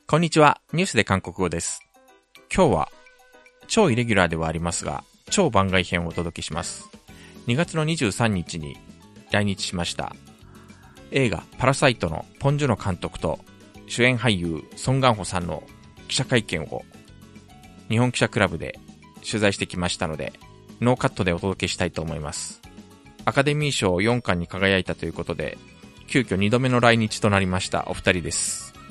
こんにちは。ニュースで韓国語です。今日は超イレギュラーではありますが、超番外編をお届けします。2月の23日に来日しました映画パラサイトのポン・ジュノ監督と主演俳優ソン・ガンホさんの記者会見を日本記者クラブで取材してきましたので、ノーカットでお届けしたいと思います。アカデミー賞4冠に輝いたということで、急遽2度目の来日となりましたお二人です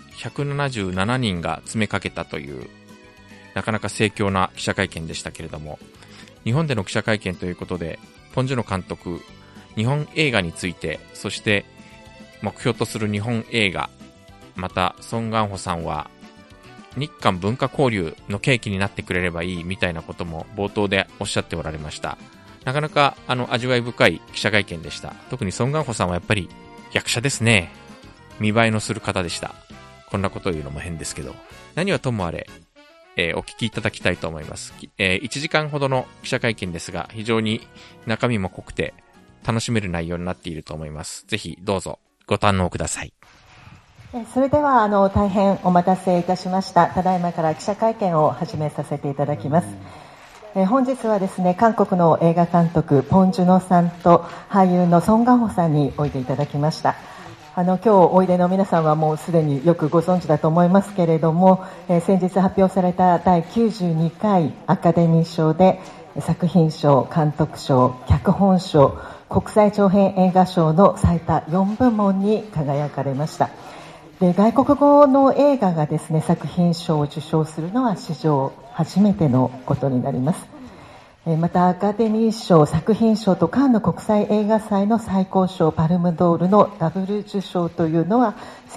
。177人が詰めかけたというなかなか盛況な記者会見でしたけれども、日本での記者会見ということで、ポン・ジュノ監督、日本映画について、そして目標とする日本映画、またソン・ガンホさんは日韓文化交流の契機になってくれればいいみたいなことも冒頭でおっしゃっておられました。なかなか味わい深い記者会見でした。特にソン・ガンホさんはやっぱり役者ですね。見栄えのする方でした。こんなことを言うのも変ですけど、何はともあれ、お聞きいただきたいと思います。1時間ほどの記者会見ですが、非常に中身も濃くて楽しめる内容になっていると思います。ぜひどうぞご堪能ください。 それでは大変お待たせいたしました。ただいまから記者会見を始めさせていただきます。本日はですね、韓国の映画監督ポン・ジュノさんと俳優のソン・ガンホさんにおいでいただきました。今日おいでの皆さんはもうすでによくご存知だと思いますけれども、先日発表された第92回アカデミー賞で作品賞、監督賞、脚本賞、国際長編映画賞の最多4部門に輝かれました。で、外国語の映画がですね、作品賞を受賞するのは史上初めてのことになります。またアカデミー賞、作品賞とカンヌ国際映画祭の最高賞パルムドールのダブル受賞というのは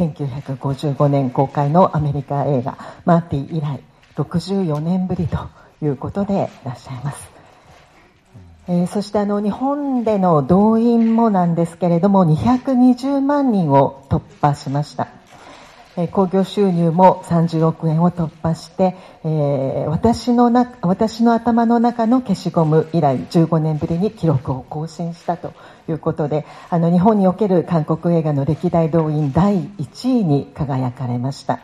1955年公開のアメリカ映画マーティ以来64年ぶりということでいらっしゃいます。そして日本での動員もなんですけれども220万人を突破しました。興行収入も30億円を突破して、私の頭の中の消しゴム以来15年ぶりに記録を更新したということで、日本における韓国映画の歴代動員第1位に輝かれました。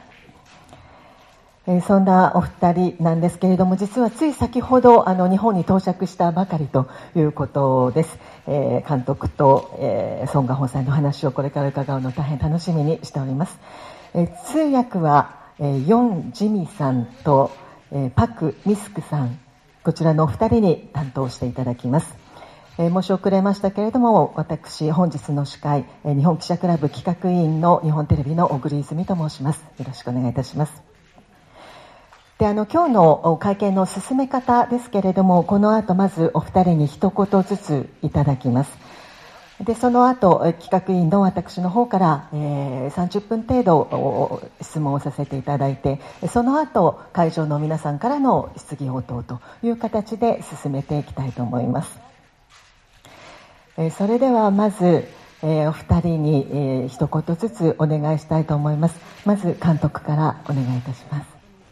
そんなお二人なんですけれども、実はつい先ほど日本に到着したばかりということです。監督と、ソン・ガンホさんの話をこれから伺うのを大変楽しみにしております。通訳は、ヨン・ジミさんと、パク・ミスクさん、こちらのお二人に担当していただきます。申し遅れましたけれども、私本日の司会、日本記者クラブ企画委員の日本テレビの小栗泉と申します。よろしくお願いいたします。で、今日の会見の進め方ですけれども、この後まずお二人に一言ずついただきます。で、その後企画委員の私の方から、30分程度質問をさせていただいて、その後会場の皆さんからの質疑応答という形で進めていきたいと思います。それではまず、お二人に、一言ずつお願いしたいと思います。まず監督からお願いいたします。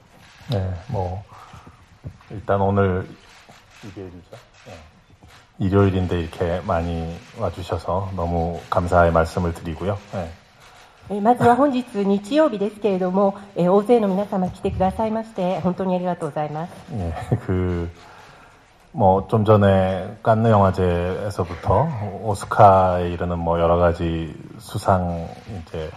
일단 오늘 일요일인데 이렇게 많이 와주셔서 너무 감사의 말씀을 드리고요. まずは本日日曜日ですけれども、大勢の皆様来てくださいまして本当にありがとうございます。 좀 전에 칸느 영화제에서부터 오스카에 이르는 여러 가지 수상 이제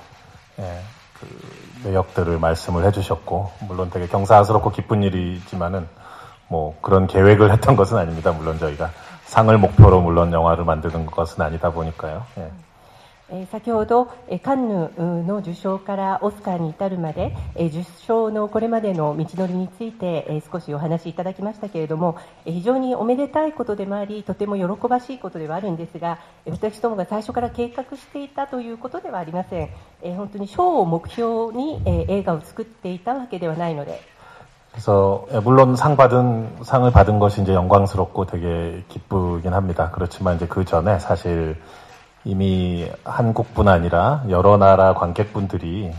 내역들을 말씀을 해주셨고, 물론 되게 경사스럽고 기쁜 일이지만은 그런 계획을 했던 것은 아닙니다. 물론 저희가 상을 목표로 물론 영화를 만드는 것은 아니다 보니까요. 先ほどカンヌの受賞からオスカーに至るまで受賞のこれまでの道のりについて少しお話しいただきましたけれども、非常におめでたいことでもありとても喜ばしいことではあるんですが、私どもが最初から計画していたということではありません。本当に賞を目標に映画を作っていたわけではないので、 그래서 물론 상을 받은 것이 이제 영광스럽고 되게 기쁘긴 합니다. 그렇지만 이제 그 전에 사실 이미 한국뿐 아니라 여러 나라 관객분들이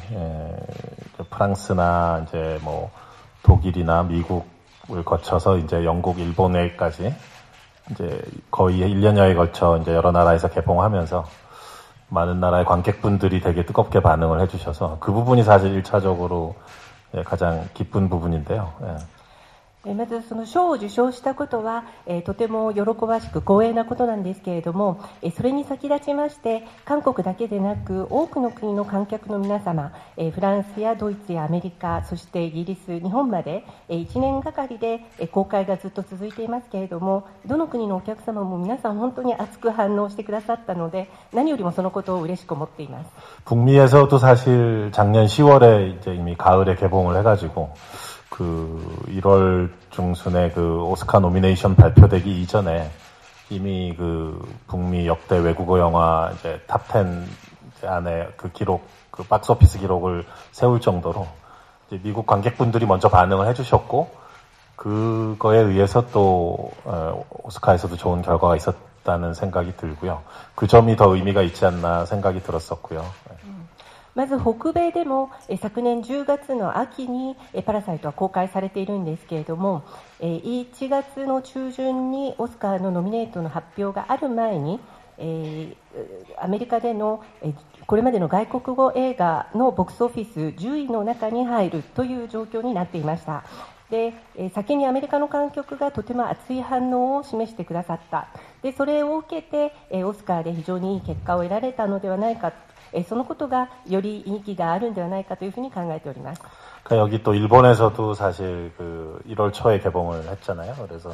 프랑스나 이제 독일이나 미국을 거쳐서 이제 영국, 일본에까지 이제 거의 1년여에 걸쳐 이제 여러 나라에서 개봉하면서 많은 나라의 관객분들이 되게 뜨겁게 반응을 해주셔서 그 부분이 사실 1차적으로 가장 기쁜 부분인데요. まずその賞を受賞したことは、とても喜ばしく光栄なことなんですけれども、それに先立ちまして韓国だけでなく多くの国の観客の皆様、フランスやドイツやアメリカ、そしてイギリス、日本まで1年がかりで公開がずっと続いていますけれども、どの国のお客様も皆さん本当に熱く反応してくださったので、何よりもそのことを嬉しく思っています。 북미에서도 사실 작년 10월에 이제 이미 가을에 개봉을 해가지고 그 1월 중순에 그 오스카 노미네이션 발표되기 이전에 이미 그 북미 역대 외국어 영화 이제 탑10 안에 그 기록, 그 박스오피스 기록을 세울 정도로 이제 미국 관객분들이 먼저 반응을 해주셨고 그거에 의해서 또 오스카에서도 좋은 결과가 있었다는 생각이 들고요. 그 점이 더 의미가 있지 않나 생각이 들었었고요. まず北米でも昨年10月の秋にパラサイトは公開されているんですけれども、1月の中旬にオスカーのノミネートの発表がある前に、アメリカでのこれまでの外国語映画のボックスオフィス10位の中に入るという状況になっていました。で、先にアメリカの観客がとても熱い反応を示してくださった。で、それを受けてオスカーで非常にいい結果を得られたのではないか、そのことがより意義があるんではないかというふうに考えております。 여기 또 일본에서도 사실 그 1월 초에 개봉을 했잖아요. 그래서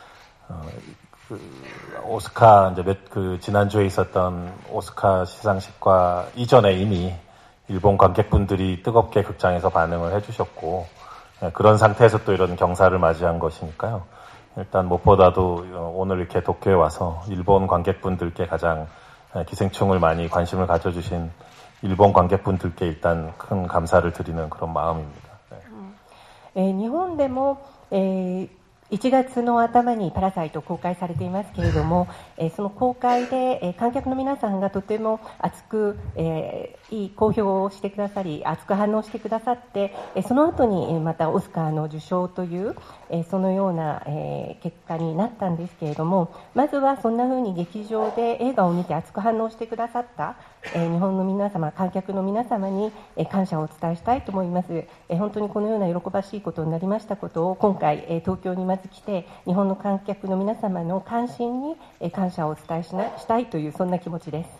그 오스카 이제 그 지난주에 있었던 오스카 시상식과 이전에 이미 일본 관객분들이 뜨겁게 극장에서 반응을 해주셨고 그런 상태에서 또 이런 경사를 맞이한 것이니까요. 일단 무엇보다도 오늘 이렇게 도쿄에 와서 일본 관객분들께 가장 기생충을 많이 관심을 가져주신 일본 관객분들께 일단 큰 감사를 드리는 그런 마음입니다. 日本でも、1月の頭にパラサイト公開されていますけれども、その公開で、観客の皆さんがとても熱く、いい好評をしてくださり、熱く反応してくださって、その後にまたオスカーの受賞という、そのような、結果になったんですけれども、まずはそんな風に劇場で映画を見て熱く反応してくださった、日本の皆様、観客の皆様に、感謝をお伝えしたいと思います。本当にこのような喜ばしいことになりましたことを今回、東京にまず来て日本の観客の皆様の関心に、感謝をお伝えしたいというそんな気持ちです。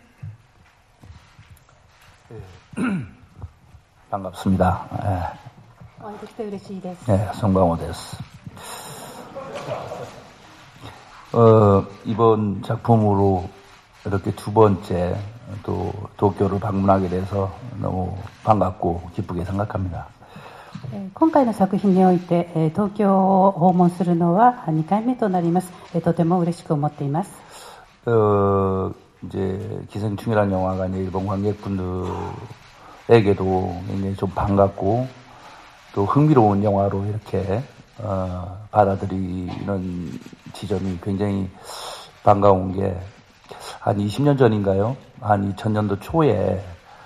반갑습니다. お会いできて嬉しいです。 네, 송강호です. 이번 작품으로 이렇게 두 번째 또 도쿄를 방문하게 돼서 너무 반갑고 기쁘게 생각합니다. 今回の作品において東京を訪問するのは2回目となります。とても嬉しく思っています。 이제 기생충이라는 영화가 이제 일본 관객분들에게도 굉장히 좀 반갑고 또 흥미로운 영화로 이렇게 받아들이는 지점이 굉장히 반가운 게 한 20년 전인가요? 한 2000년도 초에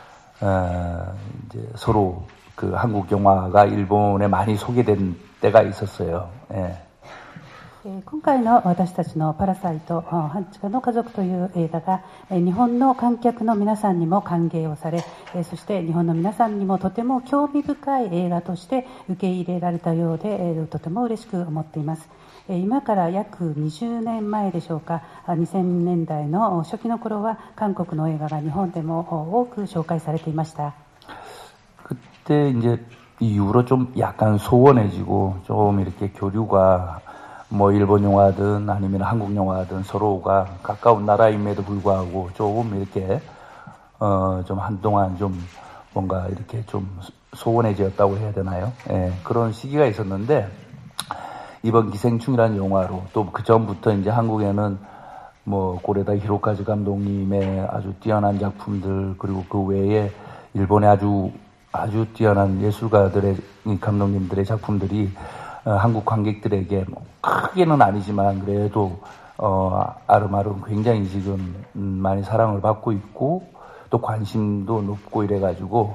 이제 서로 그 한국 영화가 일본에 많이 소개된 때가 있었어요. 예. 今回の私たちのパラサイト半地下の家族という映画が日本の観客の皆さんにも歓迎をされ、そして日本の皆さんにもとても興味深い映画として受け入れられたようで、とても嬉しく思っています。今から約20年前でしょうか、2000年代の初期の頃は韓国の映画が日本でも多く紹介されていました。 그때 이제 이후로 좀 약간 소원해지고 좀 이렇게 교류가 뭐 일본 영화든 아니면 한국 영화든 서로가 가까운 나라임에도 불구하고 조금 이렇게 좀 한동안 좀 뭔가 이렇게 좀 소원해졌다고 해야 되나요? 예, 그런 시기가 있었는데 이번 기생충이라는 영화로 또 그 전부터 이제 한국에는 뭐 고레다 히로카즈 감독님의 아주 뛰어난 작품들 그리고 그 외에 일본의 아주 뛰어난 예술가들의 감독님들의 작품들이 한국 관객들에게 크게는 아니지만 그래도 아름아름 굉장히 지금 많이 사랑을 받고 있고 또 관심도 높고 이래가지고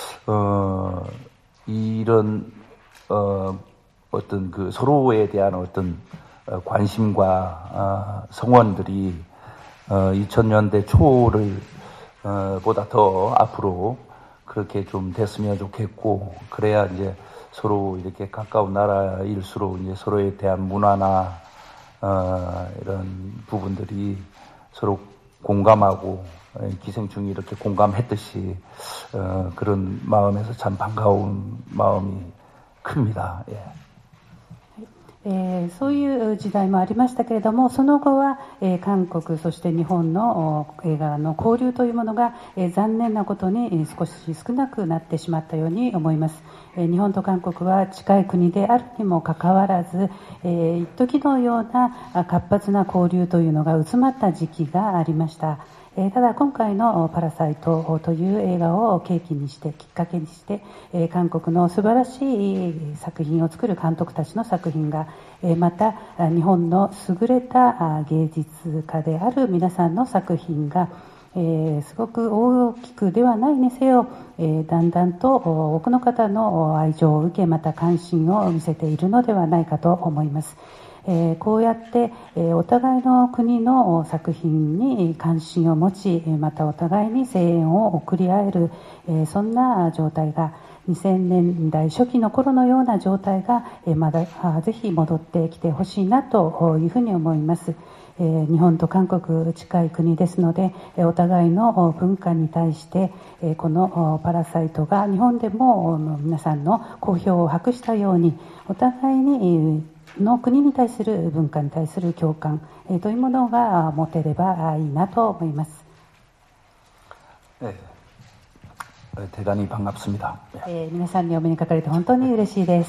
이런 어떤 그 서로에 대한 어떤 관심과 성원들이 2000년대 초를 보다 더 앞으로 그렇게 좀 됐으면 좋겠고, 그래야 이제 서로 이렇게 가까운 나라일수록 이제 서로에 대한 문화나 이런 부분들이 서로 공감하고 기생충이 이렇게 공감했듯이 그런 마음에서 참 반가운 마음이 큽니다. 예. そういう時代もありましたけれども、その後は、韓国そして日本の映画の交流というものが、残念なことに少し少なくなってしまったように思います。日本と韓国は近い国であるにもかかわらず、一時のような活発な交流というのが薄まった時期がありました。ただ今回のパラサイトという映画を契機にしてきっかけにして韓国の素晴らしい作品を作る監督たちの作品がまた日本の優れた芸術家である皆さんの作品がすごく大きくではないにせよだんだんと多くの方の愛情を受けまた関心を見せているのではないかと思います。こうやってお互いの国の作品に関心を持ちまたお互いに声援を送り合えるそんな状態が2000年代初期の頃のような状態がまだぜひ戻ってきてほしいなというふうに思います。日本と韓国近い国ですのでお互いの文化に対してこのパラサイトが日本でも皆さんの好評を博したようにお互いにの国に対する文化に対する共感というものが持てればいいなと思います。 대단히 반갑습니다. 皆さんにお目にかかれて本当に嬉しいです。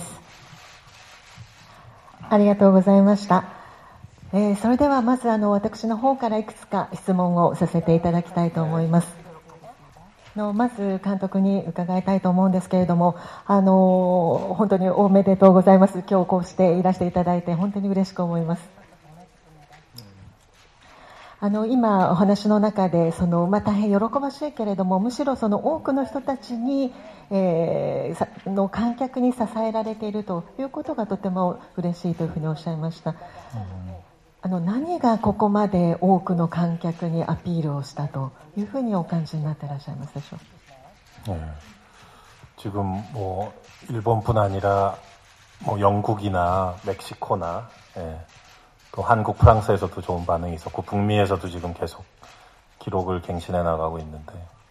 ありがとうございました。それではまず私の方からいくつか質問をさせていただきたいと思います。まず監督に伺いたいと思うんですけれども、本当におめでとうございます。今日こうしていらしていただいて本当に嬉しく思います。今お話の中で大変喜ばしいけれどもむしろ多くの人たちに、の観客に支えられているということがとても嬉しいというふうにおっしゃいました。何がここまで多くの観客にアピールをしたというふうにお感じになっていらっしゃいますでしょうか。 지금 일본뿐 아니라 영국이나 멕시코나 또 한국, 프랑스에서도 좋은 반응이 있었고 북미에서도 지금 계속 기록을 갱신해 나가고 있는데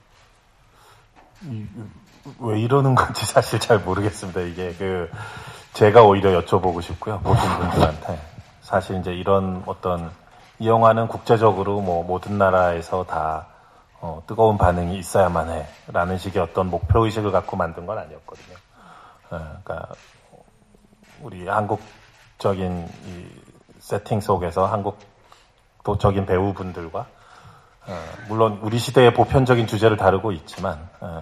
왜 이러는 건지 사실 잘 모르겠습니다. 이게 제가 오히려 여쭤보고 싶고요. 모든 분들한테. 사실 이제 이런 이 영화는 국제적으로 모든 나라에서 다 뜨거운 반응이 있어야만 해 라는 식의 목표의식을 갖고 만든 건 아니었거든요. 그러니까 우리 한국적인 이 세팅 속에서 한국도적인 배우분들과 물론 우리 시대의 보편적인 주제를 다루고 있지만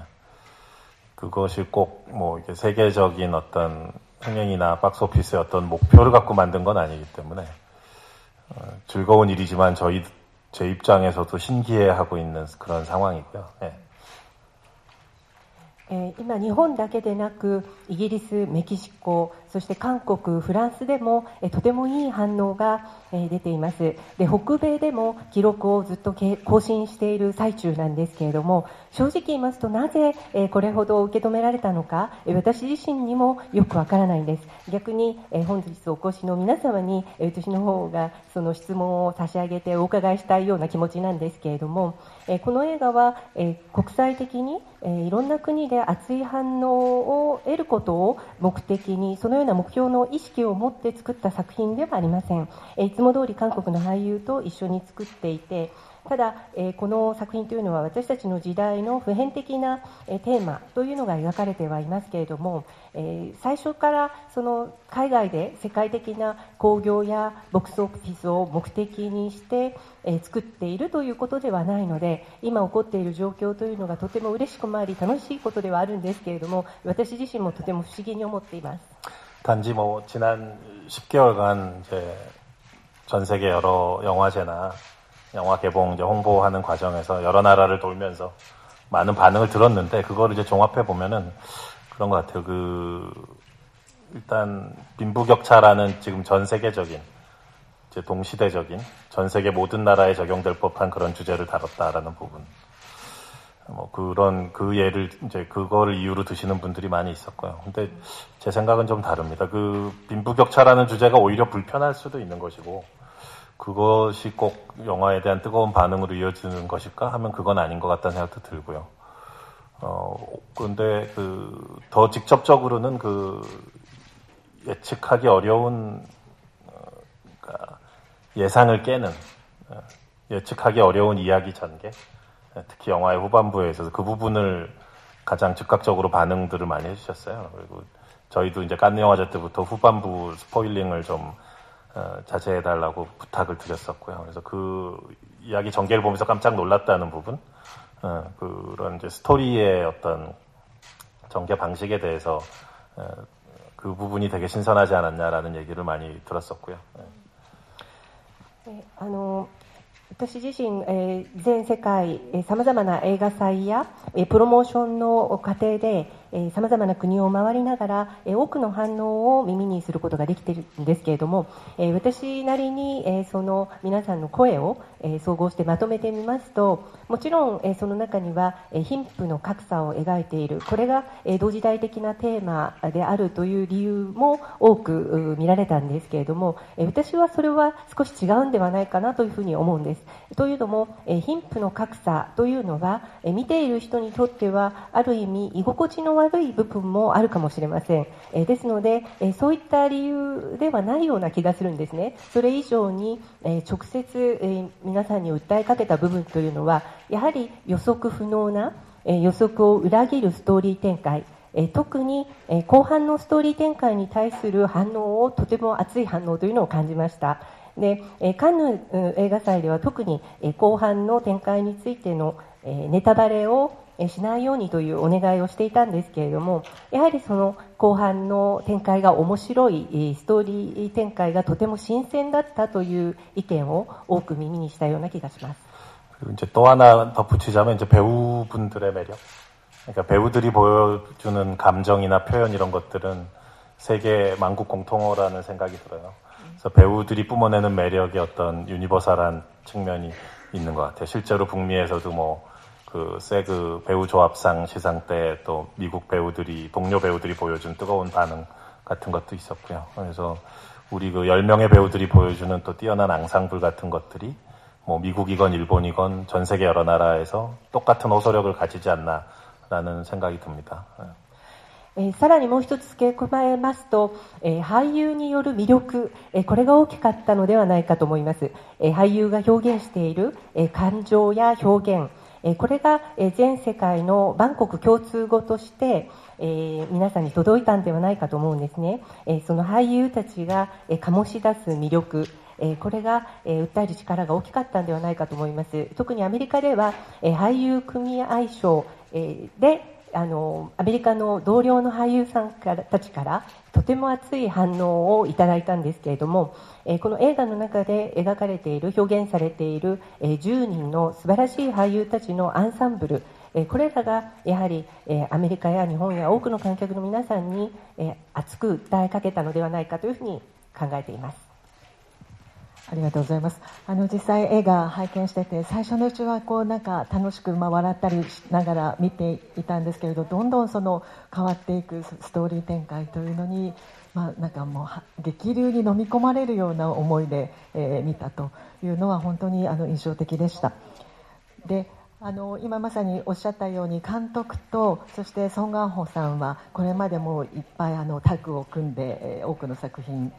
그것이 꼭 이게 세계적인 흥행이나 박스오피스의 목표를 갖고 만든 건 아니기 때문에 즐거운 일이지만 제 입장에서도 신기해하고 있는 그런 상황이고요. 今日本だけでなくイギリス、メキシコ、そして韓国、フランスでもとてもいい反応が出ています。で、北米でも記録をずっと更新している最中なんですけれども、正直言いますとなぜこれほど受け止められたのか私自身にもよくわからないんです。逆に本日お越しの皆様に私の方がその質問を差し上げてお伺いしたいような気持ちなんですけれども、この映画は国際的にいろんな国で熱い反応を得ることを目的にそのような目標の意識を持って作った作品ではありません。いつも通り韓国の俳優と一緒に作っていて、ただ、この作品というのは私たちの時代の普遍的なテーマというのが描かれてはいますけれども、最初からその海外で世界的な興行やボックスオフィスを目的にして作っているということではないので、今起こっている状況というのがとても嬉しくもあり楽しいことではあるんですけれども、私自身もとても不思議に思っています。 단지 지난 10개월간 이제 전 세계 여러 영화제나 영화 개봉 이제 홍보하는 과정에서 여러 나라를 돌면서 많은 반응을 들었는데 그거를 이제 종합해 보면은 그런 것 같아요. 일단 빈부격차라는 지금 전 세계적인 이제 동시대적인 전 세계 모든 나라에 적용될 법한 그런 주제를 다뤘다라는 부분. 뭐 그 예를 이제 그거를 이유로 드시는 분들이 많이 있었고요. 근데 제 생각은 좀 다릅니다. 그 빈부격차라는 주제가 오히려 불편할 수도 있는 것이고 그것이 꼭 영화에 대한 뜨거운 반응으로 이어지는 것일까 하면 그건 아닌 것 같다는 생각도 들고요. 그런데 더 직접적으로는 예측하기 어려운 그러니까 예상을 깨는 예측하기 어려운 이야기 전개, 특히 영화의 후반부에 있어서 그 부분을 가장 즉각적으로 반응들을 많이 해주셨어요. 그리고 저희도 이제 칸느 영화제 때부터 후반부 스포일링을 좀 자제해달라고 부탁을 드렸었고요. 그래서 그 이야기 전개를 보면서 깜짝 놀랐다는 부분, 그런 이제 스토리의 어떤 전개 방식에 대해서 그 부분이 되게 신선하지 않았냐라는 얘기를 많이 들었었고요. 私自身、全世界、様々な映画祭や、プロモーションの過程で、様々な国を回りながら、多くの反応を耳にすることができているんですけれども、私なりに、その皆さんの声を、総合してまとめてみますと、もちろん、その中には、貧富の格差を描いている、これが、同時代的なテーマであるという理由も多く見られたんですけれども、私はそれは少し違うんではないかなというふうに思うんです。というのも、貧富の格差というのは、見ている人にとってはある意味居心地の悪い部分もあるかもしれません。ですので、そういった理由ではないような気がするんですね。それ以上に、直接、皆さんに訴えかけた部分というのはやはり予測不能な、予測を裏切るストーリー展開、特に、後半のストーリー展開に対する反応をとても熱い反応というのを感じました。で、カンヌ映画祭では特に後半の展開についてのネタバレをしないようにというお願いをしていたんですけれども、やはりその後半の展開が面白いストーリー展開がとても新鮮だったという意見を多く耳にしたような気がします。 그리고 이제 또 하나 덧붙이자면 이제 배우분들의 매력. 그러니까 배우들이 보여주는 감정이나 표현 이런 것들은 세계 만국 공통어라는 생각이 들어요. 그래서 배우들이 뿜어내는 매력의 어떤 유니버설한 측면이 있는 것 같아요. 실제로 북미에서도 세그 배우 조합상 시상 때 또 미국 배우들이, 동료 배우들이 보여준 뜨거운 반응 같은 것도 있었고요. 그래서 우리 10명의 배우들이 보여주는 또 뛰어난 앙상블 같은 것들이 미국이건 일본이건 전 세계 여러 나라에서 똑같은 호소력을 가지지 않나라는 생각이 듭니다. さらにもう一つ付け加えますと、俳優による魅力、これが大きかったのではないかと思います。俳優が表現している、感情や表現、これが、全世界の万国共通語として、皆さんに届いたんではないかと思うんですね。その俳優たちが、醸し出す魅力、これが、訴える力が大きかったんではないかと思います。特にアメリカでは、俳優組合賞、でアメリカの同僚の俳優さんたちからとても熱い反応をいただいたんですけれども、この映画の中で描かれている、表現されている10人の素晴らしい俳優たちのアンサンブル、これらがやはりアメリカや日本や多くの観客の皆さんに熱く訴えかけたのではないかというふうに考えています。 ありがとうございます。実際映画拝見してて、最初のうちはなんか楽しく笑ったりしながら見ていたんですけれど、どんどんその変わっていくストーリー展開というのに、なんかもう激流に飲み込まれるような思いで、見たというのは本当に印象的でした。で、今まさにおっしゃったように監督とそしてソン・ガンホさんはこれまでもいっぱいタッグを組んで、多くの作品、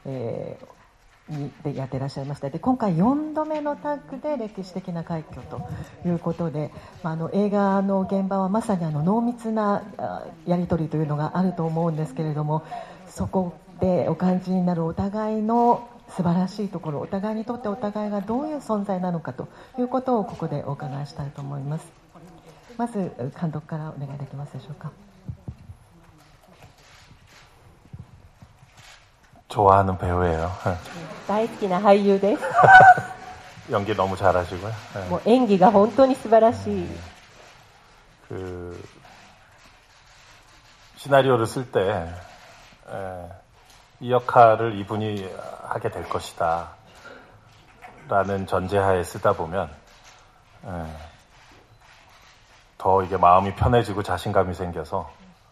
でやっていらっしゃいました。で、今回4度目のタッグで歴史的な快挙ということで、映画の現場はまさに濃密なやり取りというのがあると思うんですけれども、そこでお感じになるお互いの素晴らしいところ、お互いにとってお互いがどういう存在なのかということをここでお伺いしたいと思います。まず監督からお願いできますでしょうか。 좋아하는 배우예요. 大好きな俳優です。 연기 너무 잘하시고요. もう演技が本当に素晴らしい。 시나리오를 쓸 때 이 역할을 이분이 하게 될 것이다 라는 전제하에 쓰다 보면 더 이게 마음이 편해지고 자신감이 생겨서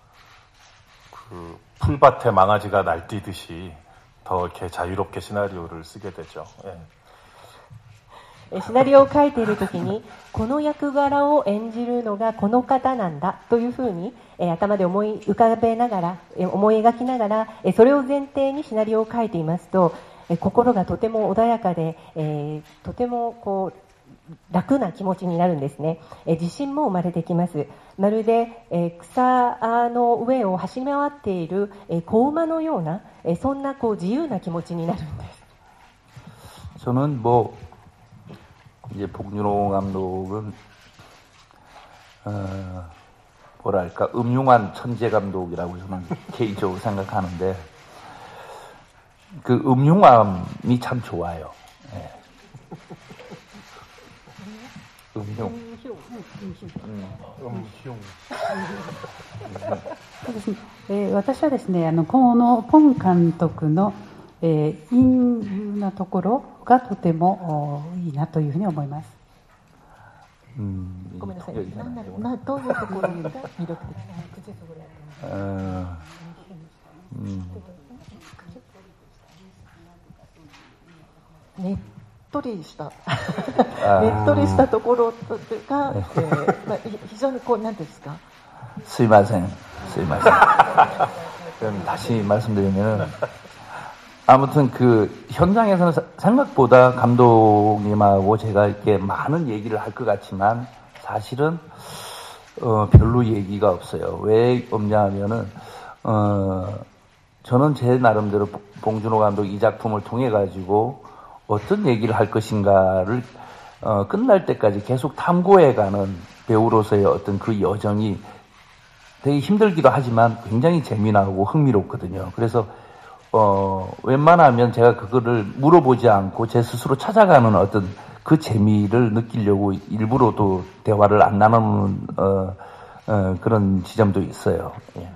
그 풀밭에 망아지가 날뛰듯이 더 이렇게 자유롭게 시나리오를 쓰게 되죠. 예. シナリオを書いているときにこの役柄を演じるのがこの方なんだというふうに、頭で思い浮かべながら、思い描きながら、それを前提にシナリオを書いていますと、心がとても穏やかで、とてもこう楽な気持ちになるんですね。自信も生まれてきます。まるで、草の上を走り回っている、子馬のような、そんなこう自由な気持ちになるんです。 저는 이제 봉준호 감독은 뭐랄까 음흉한 천재 감독이라고 저는 개인적으로 생각하는데 그 음흉함이 참 좋아요. 네. 음흉. 私はですね、このポン監督の陰柔なところがとてもいいなというふうに思います。 ごめんなさい。どういうところが魅力的な？ねっとりしたねっとりしたところが、非常にこうなんていうんですか。 すいません。그럼 다시 말씀드리면. 아무튼 그 현장에서는 생각보다 감독님하고 제가 이렇게 많은 얘기를 할 것 같지만 사실은 별로 얘기가 없어요. 왜 없냐 하면은 저는 제 나름대로 봉준호 감독 이 작품을 통해 가지고 어떤 얘기를 할 것인가를 끝날 때까지 계속 탐구해가는 배우로서의 어떤 그 여정이 되게 힘들기도 하지만 굉장히 재미나고 흥미롭거든요. 그래서 웬만하면 제가 그거를 물어보지 않고 제 스스로 찾아가는 어떤 그 재미를 느끼려고 일부러도 대화를 안 나누는 그런 지점도 있어요. 예.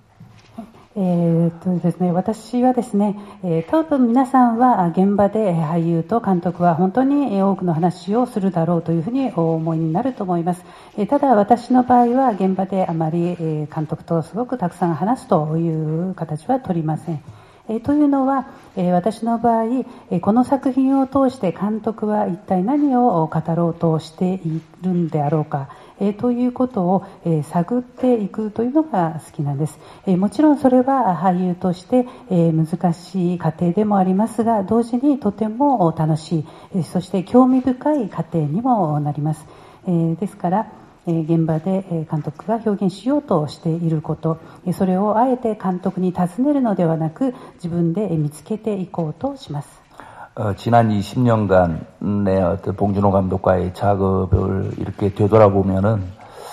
ですね、私はですね、多分皆さんは現場で俳優と監督は本当に多くの話をするだろうというふうにお思いになると思います。ただ私の場合は現場であまり監督とすごくたくさん話すという形は取りません。というのは、私の場合、この作品を通して監督は一体何を語ろうとしているんであろうか、ということを、探っていくというのが好きなんです。もちろんそれは俳優として、難しい過程でもありますが、同時にとても楽しい、そして興味深い過程にもなります。ですから、現場で監督が表現しようとしていること、それをあえて監督に尋ねるのではなく自分で見つけていこうとします。 지난 20년간의 어떤 봉준호 감독과의 작업을 이렇게 되돌아보면은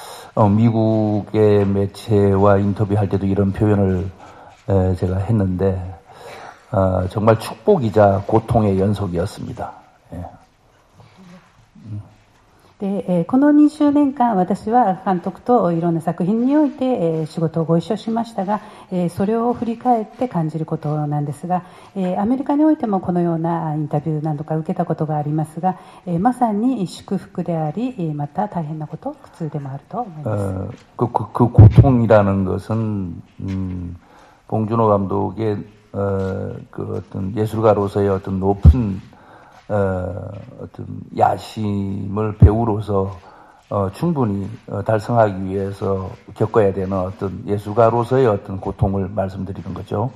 미국의 매체와 인터뷰할 때도 이런 표현을 제가 했는데 정말 축복이자 고통의 연속이었습니다. 예. で、この20年間私は監督といろんな作品において仕事をご一緒しましたが、それを振り返って感じることなんですが、アメリカにおいてもこのようなインタビュー何度か受けたことがありますが、まさに祝福であり、また大変なこと、苦痛でもあると思います。 그 고통이라는 것은 봉준호 감독의 그 어떤 예술가로서의 어떤 높은 어떤 야심을 배우로서 충분히 달성하기 위해서 겪어야 되는 어떤 예술가로서의 어떤 고통을 말씀드리는 거죠.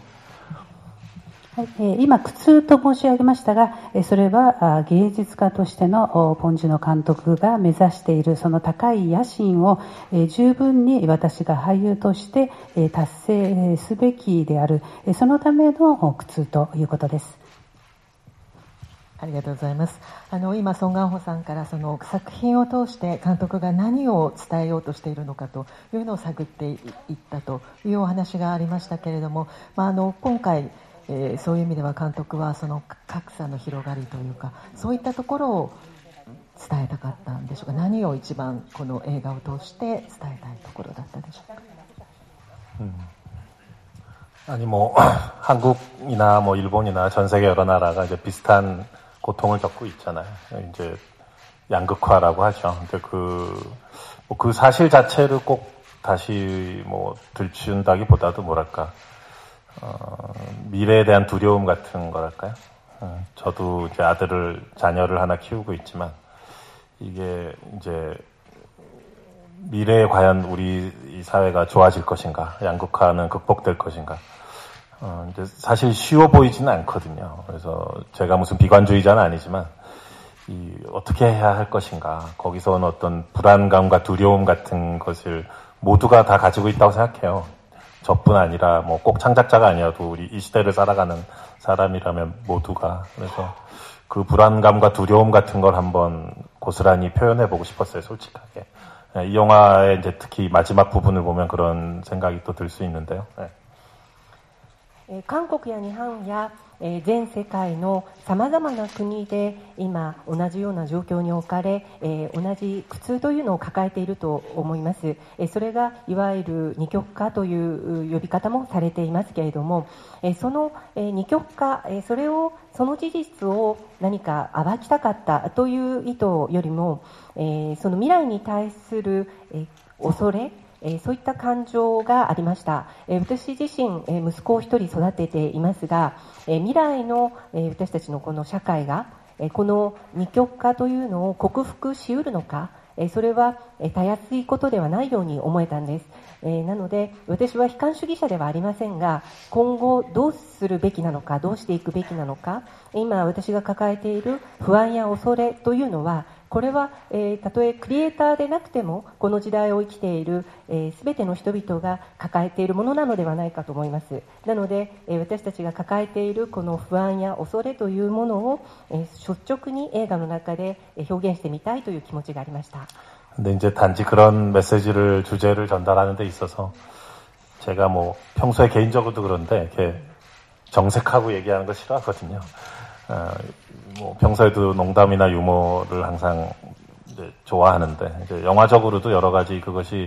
今苦痛と申し上げましたが、それは芸術家としてのポンジュノ監督が目指しているその高い野心を十分に私が俳優として達成すべきである、そのための苦痛ということです。 ありがとうございます。今ソン・ガンホさんからその作品を通して監督が何を伝えようとしているのかというのを探っていったというお話がありましたけれども、今回、そういう意味では監督はその格差の広がりというかそういったところを伝えたかったんでしょうか。何を一番この映画を通して伝えたいところだったでしょうか。 아니 한국이나 일본이나 전 세계 여러 나라가 이제 비슷한 고통을 겪고 있잖아요. 이제 양극화라고 하죠. 근데 그 사실 자체를 꼭 다시 들춘다기보다도 미래에 대한 두려움 같은 거랄까요? 저도 이제 자녀를 하나 키우고 있지만, 이게 이제 미래에 과연 우리 이 사회가 좋아질 것인가, 양극화는 극복될 것인가, 이제 사실 쉬워 보이지는 않거든요. 그래서 제가 무슨 비관주의자는 아니지만, 어떻게 해야 할 것인가, 거기서 오는 어떤 불안감과 두려움 같은 것을 모두가 다 가지고 있다고 생각해요. 저뿐 아니라 꼭 창작자가 아니어도 우리 이 시대를 살아가는 사람이라면 모두가. 그래서 그 불안감과 두려움 같은 걸 한번 고스란히 표현해보고 싶었어요, 솔직하게. 이 영화의 이제 특히 마지막 부분을 보면 그런 생각이 또 들 수 있는데요. 네. 韓国や日本や全世界のさまざまな国で今同じような状況に置かれ、同じ苦痛というのを抱えていると思います。それがいわゆる二極化という呼び方もされていますけれども、その二極化、その事実を何か暴きたかったという意図よりも、その未来に対する恐れ、そういった感情がありました。私自身、息子を一人育てていますが、未来の私たちのこの社会が、この二極化というのを克服しうるのか、それはたやすいことではないように思えたんです。なので私は悲観主義者ではありませんが、今後どうするべきなのか、どうしていくべきなのか、今私が抱えている不安や恐れというのは、これは、たとえクリエイターでなくてもこの時代を生きているすべての人々が抱えているものなのではないかと思います。なので私たちが抱えているこの不安や恐れというものを率直に映画の中で表現してみたいという気持ちがありました。 근데 이제 단지 그런 주제를 전달하는 데 있어서 제가 평소에 개인적으로도 그런데 이렇게 정색하고 얘기하는 거 싫어하거든요. 평소에도 농담이나 유머를 항상 이제 좋아하는데, 이제 영화적으로도 여러 가지 그것이,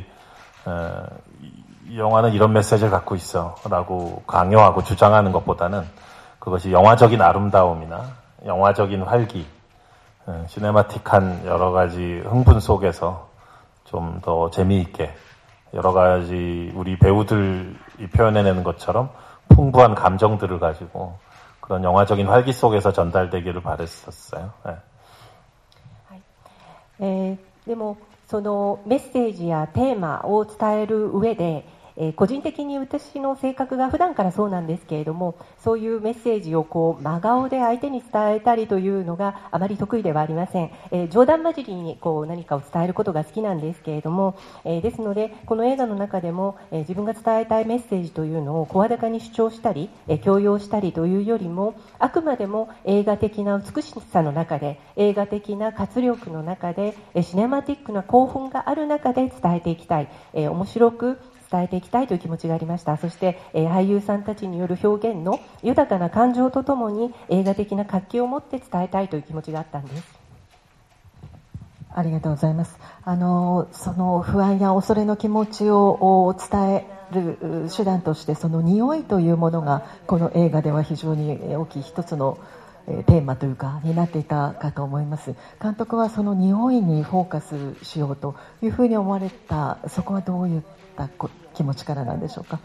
이 영화는 이런 메시지를 갖고 있어 라고 강요하고 주장하는 것보다는 그것이 영화적인 아름다움이나 영화적인 활기, 시네마틱한 여러 가지 흥분 속에서 좀 더 재미있게 여러 가지 우리 배우들이 표현해내는 것처럼 풍부한 감정들을 가지고 그런 영화적인 활기 속에서 전달되기를 바랬었어요. 네. でもそのメッセージやテーマを伝える上で、個人的に私の性格が普段からそうなんですけれども、そういうメッセージを真顔で相手に伝えたりというのがあまり得意ではありません。冗談交じりに何かを伝えることが好きなんですけれども、ですのでこの映画の中でも、自分が伝えたいメッセージというのを声高に主張したり、強要したりというよりも、あくまでも映画的な美しさの中で、映画的な活力の中で、シネマティックな興奮がある中で伝えていきたい、面白く伝えていきたいという気持ちがありました。そして、俳優さんたちによる表現の豊かな感情とともに映画的な活気を持って伝えたいという気持ちがあったんです。 ありがとうございます。その不安や恐れの気持ちを伝える手段として、その匂いというものがこの映画では非常に大きい一つのテーマというかになっていたかと思います。監督はその匂いにフォーカスしようというふうに思われた、そこはどういった気持ちからなんでしょうか。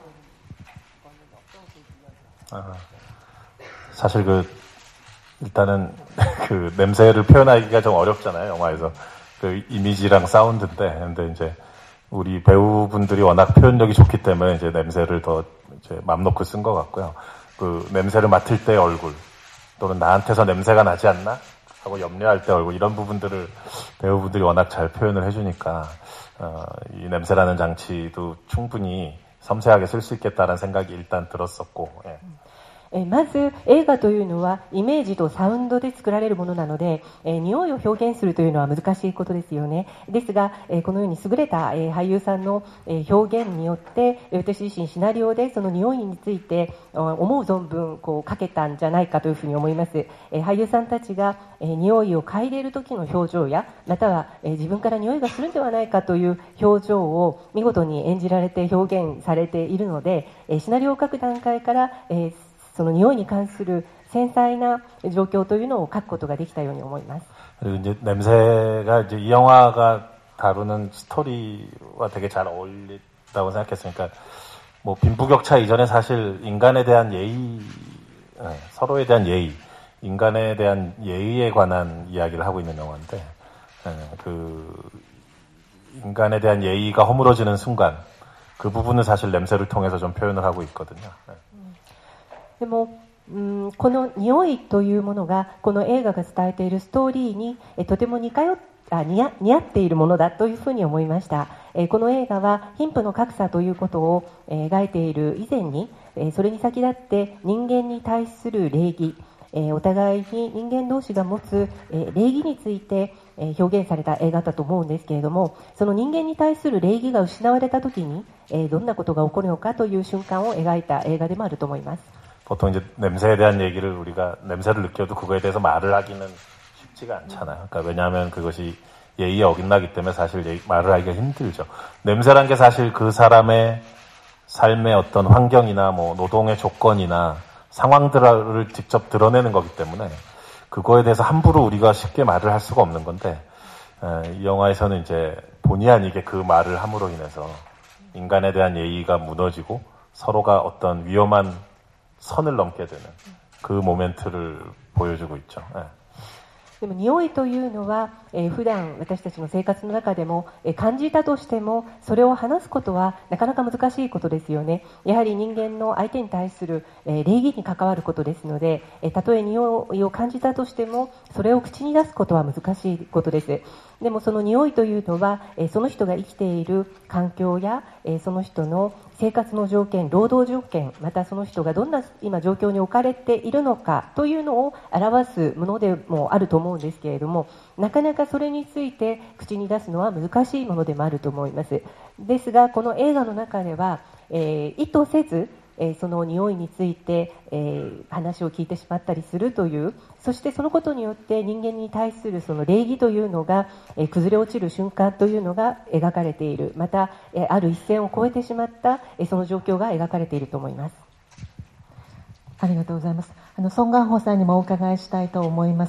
사실 일단은 냄새를 표현하기가 좀 어렵잖아요, 영화에서. 이미지랑 사운드인데, 근데 이제 우리 배우분들이 워낙 표현력이 좋기 때문에 이제 냄새를 더 이제 맘 놓고 쓴 것 같고요. 냄새를 맡을 때 얼굴, 또는 나한테서 냄새가 나지 않나? 하고 염려할 때 얼굴, 이런 부분들을 배우분들이 워낙 잘 표현을 해주니까, 이 냄새라는 장치도 충분히 섬세하게 쓸 수 있겠다라는 생각이 일단 들었었고, 예. まず映画というのはイメージとサウンドで作られるものなので、匂いを表現するというのは難しいことですよね。ですが、このように優れた、俳優さんの、表現によって私自身シナリオでその匂いについて思う存分かけたんじゃないかというふうに思います。俳優さんたちが、匂いを嗅いでいる時の表情や、または、自分から匂いがするんではないかという表情を見事に演じられて表現されているので、シナリオを書く段階から、その匂いに関する繊細な状況というのを書くことができたように思います。 그리고 이제 냄새가 이제 이 영화가 다루는 스토리와 되게 잘 어울린다고 생각했으니까 뭐 빈부격차 이전에 사실 인간에 대한 예의, 서로에 대한 예의, 인간에 대한 예의에 관한 이야기를 하고 있는 영화인데, 그 인간에 대한 예의가 허물어지는 순간 그 부분은 사실 냄새를 통해서 좀 표현을 하고 있거든요. でもこの匂いというものがこの映画が伝えているストーリーにとても似合っているものだというふうに思いました。この映画は貧富の格差ということを描いている以前にそれに先立って人間に対する礼儀、お互いに人間同士が持つ礼儀について表現された映画だと思うんですけれども、その人間に対する礼儀が失われた時にどんなことが起こるのかという瞬間を描いた映画でもあると思います。 보통 이제 냄새에 대한 얘기를 우리가 냄새를 느껴도 그거에 대해서 말을 하기는 쉽지가 않잖아요. 그러니까 왜냐하면 그것이 예의에 어긋나기 때문에 사실 말을 하기가 힘들죠. 냄새란 게 사실 그 사람의 삶의 어떤 환경이나 뭐 노동의 조건이나 상황들을 직접 드러내는 거기 때문에 그거에 대해서 함부로 우리가 쉽게 말을 할 수가 없는 건데, 이 영화에서는 이제 본의 아니게 그 말을 함으로 인해서 인간에 대한 예의가 무너지고 서로가 어떤 위험한 선을 넘게 되는 그 모멘트를 보여주고 있죠. でも匂いというのは、普段私たちの生活の中でも、感じたとしてもそれを話すことはなかなか難しいことですよね。やはり人間の相手に対する、礼儀に関わることですので、たとえ匂いを感じたとしてもそれを口に出すことは難しいことです。でもその匂いというのは、その人が生きている環境や、その人の生活の条件、労働条件、またその人がどんな今状況に置かれているのかというのを表すものでもあると思うんですけれども、なかなかそれについて口に出すのは難しいものでもあると思います。ですがこの映画の中では、意図せずその匂いについて、話を聞いてしまったりするという、そしてそのことによって人間に対するその礼儀というのが、崩れ落ちる瞬間というのが描かれている。また、ある一線を越えてしまった、その状況が描かれていると思います。 ありがとうございます。ソン・ガンホさんにもお伺いしたいと思います。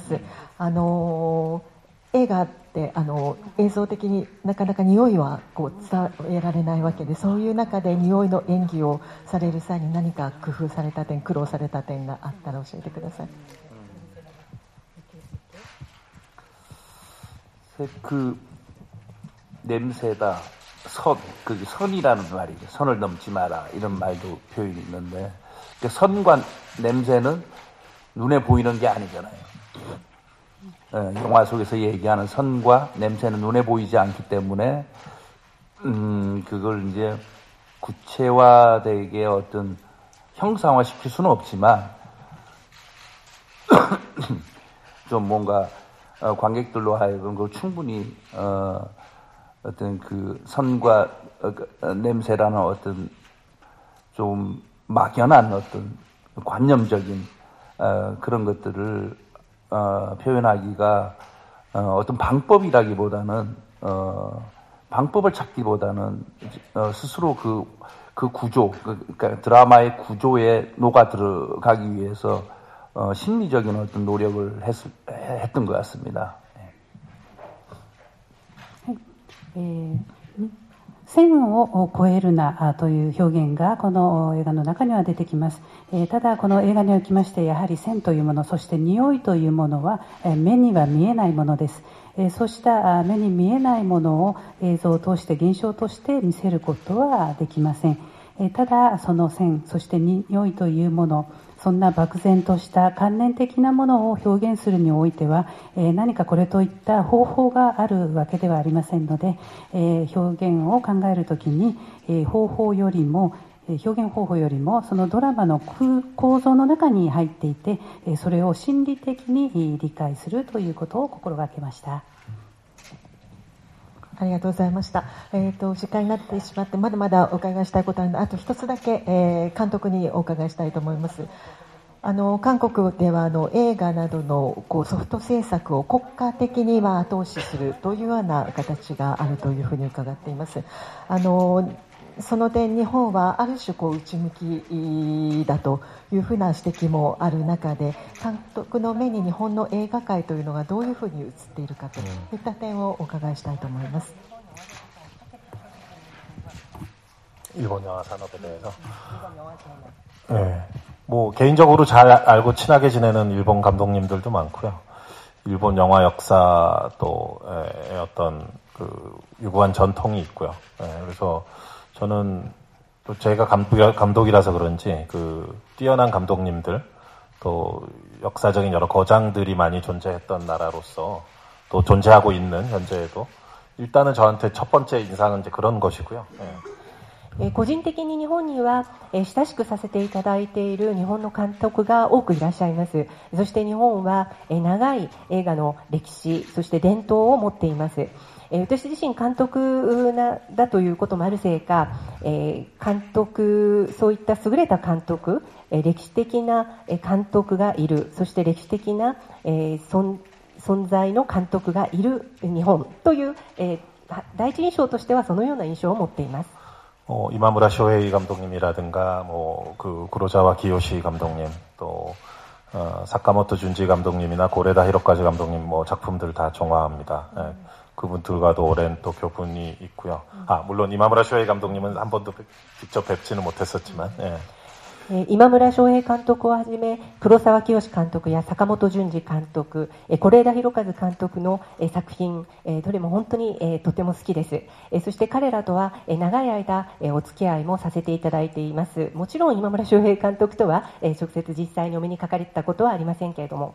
映画って映像的になかなか匂いは伝えられないわけで、そういう中で匂いの演技をされる際に何か工夫された点、苦労された点があったら教えてください。 그 냄새다, 선이라는 말이죠. 선을 넘지 마라, 이런 말도 표현이 있는데, 선과 냄새는 눈에 보이는 게 아니잖아요. 영화 속에서 얘기하는 선과 냄새는 눈에 보이지 않기 때문에 그걸 이제 구체화되게 어떤 형상화 시킬 수는 없지만 좀 뭔가 관객들로 하여금 그 충분히 어떤 그 선과 냄새라는 어떤 좀 막연한 어떤 관념적인 그런 것들을 표현하기가 어떤 방법이라기보다는 방법을 찾기보다는 스스로 그 구조, 그러니까 드라마의 구조에 녹아 들어가기 위해서 심리적인 어떤 노력을 했던 것 같습니다. 線を越えるなという表現がこの映画の中には出てきます。ただこの映画におきましてやはり線というもの、そして匂いというものは目には見えないものです。そうした目に見えないものを映像を通して現象として見せることはできません。ただその線、そして匂いというもの、そんな漠然とした観念的なものを表現するにおいては、何かこれといった方法があるわけではありませんので、表現を考えるときに、表現方法よりもそのドラマの構造の中に入っていて、それを心理的に理解するということを心がけました。 ありがとうございました。時間になってしまってまだまだお伺いしたいことあるので、あと一つだけ、監督にお伺いしたいと思います。韓国では映画などのソフト制作を国家的に後押しするというような形があるというふうに伺っています。 その点日本はある種内向きだというふうな指摘もある中で、監督の目に日本の映画界というのがどういうふうに映っているかといった点をお伺いしたいと思います。 일본 영화 산업에 대해서. 네. 뭐 개인적으로 잘 알고 친하게 지내는 일본 감독님들도 많고요. 일본 영화 역사 또 어떤 그 유구한 전통이 있고요. 그래서 저는 또 제가 감독이라서 그런지 그 뛰어난 감독님들 또 역사적인 여러 거장들이 많이 존재했던 나라로서 또 존재하고 있는 현재에도 일단은 저한테 첫 번째 인상은 이제 그런 것이고요. 個人的に日本には親しくさせていただいている日本の監督が多くいらっしゃいます。そして日本は長い映画の歴史、そして伝統を持っています。私自身監督だということもあるせいか、そういった優れた監督、歴史的な監督がいる、そして歴史的な存在の監督がいる日本という第一印象としてはそのような印象を持っています。 이마무라 쇼헤이 감독님이라든가 그 구로자와 기요시 감독님 또 사카모토 준지 감독님이나 고레다 히로카즈 감독님 작품들 다 좋아합니다. 그분들과도 오랜 또 교분이 있고요. 물론 이마무라 쇼헤이 감독님은 한 번도 직접 뵙지는 못했었지만. 今村翔平監督をはじめ黒沢清監督や坂本淳二監督、是枝裕和監督の作品、どれも本当にとても好きです。そして彼らとは長い間お付き合いもさせていただいています。もちろん今村翔平監督とは直接実際にお目にかかれたことはありませんけれども。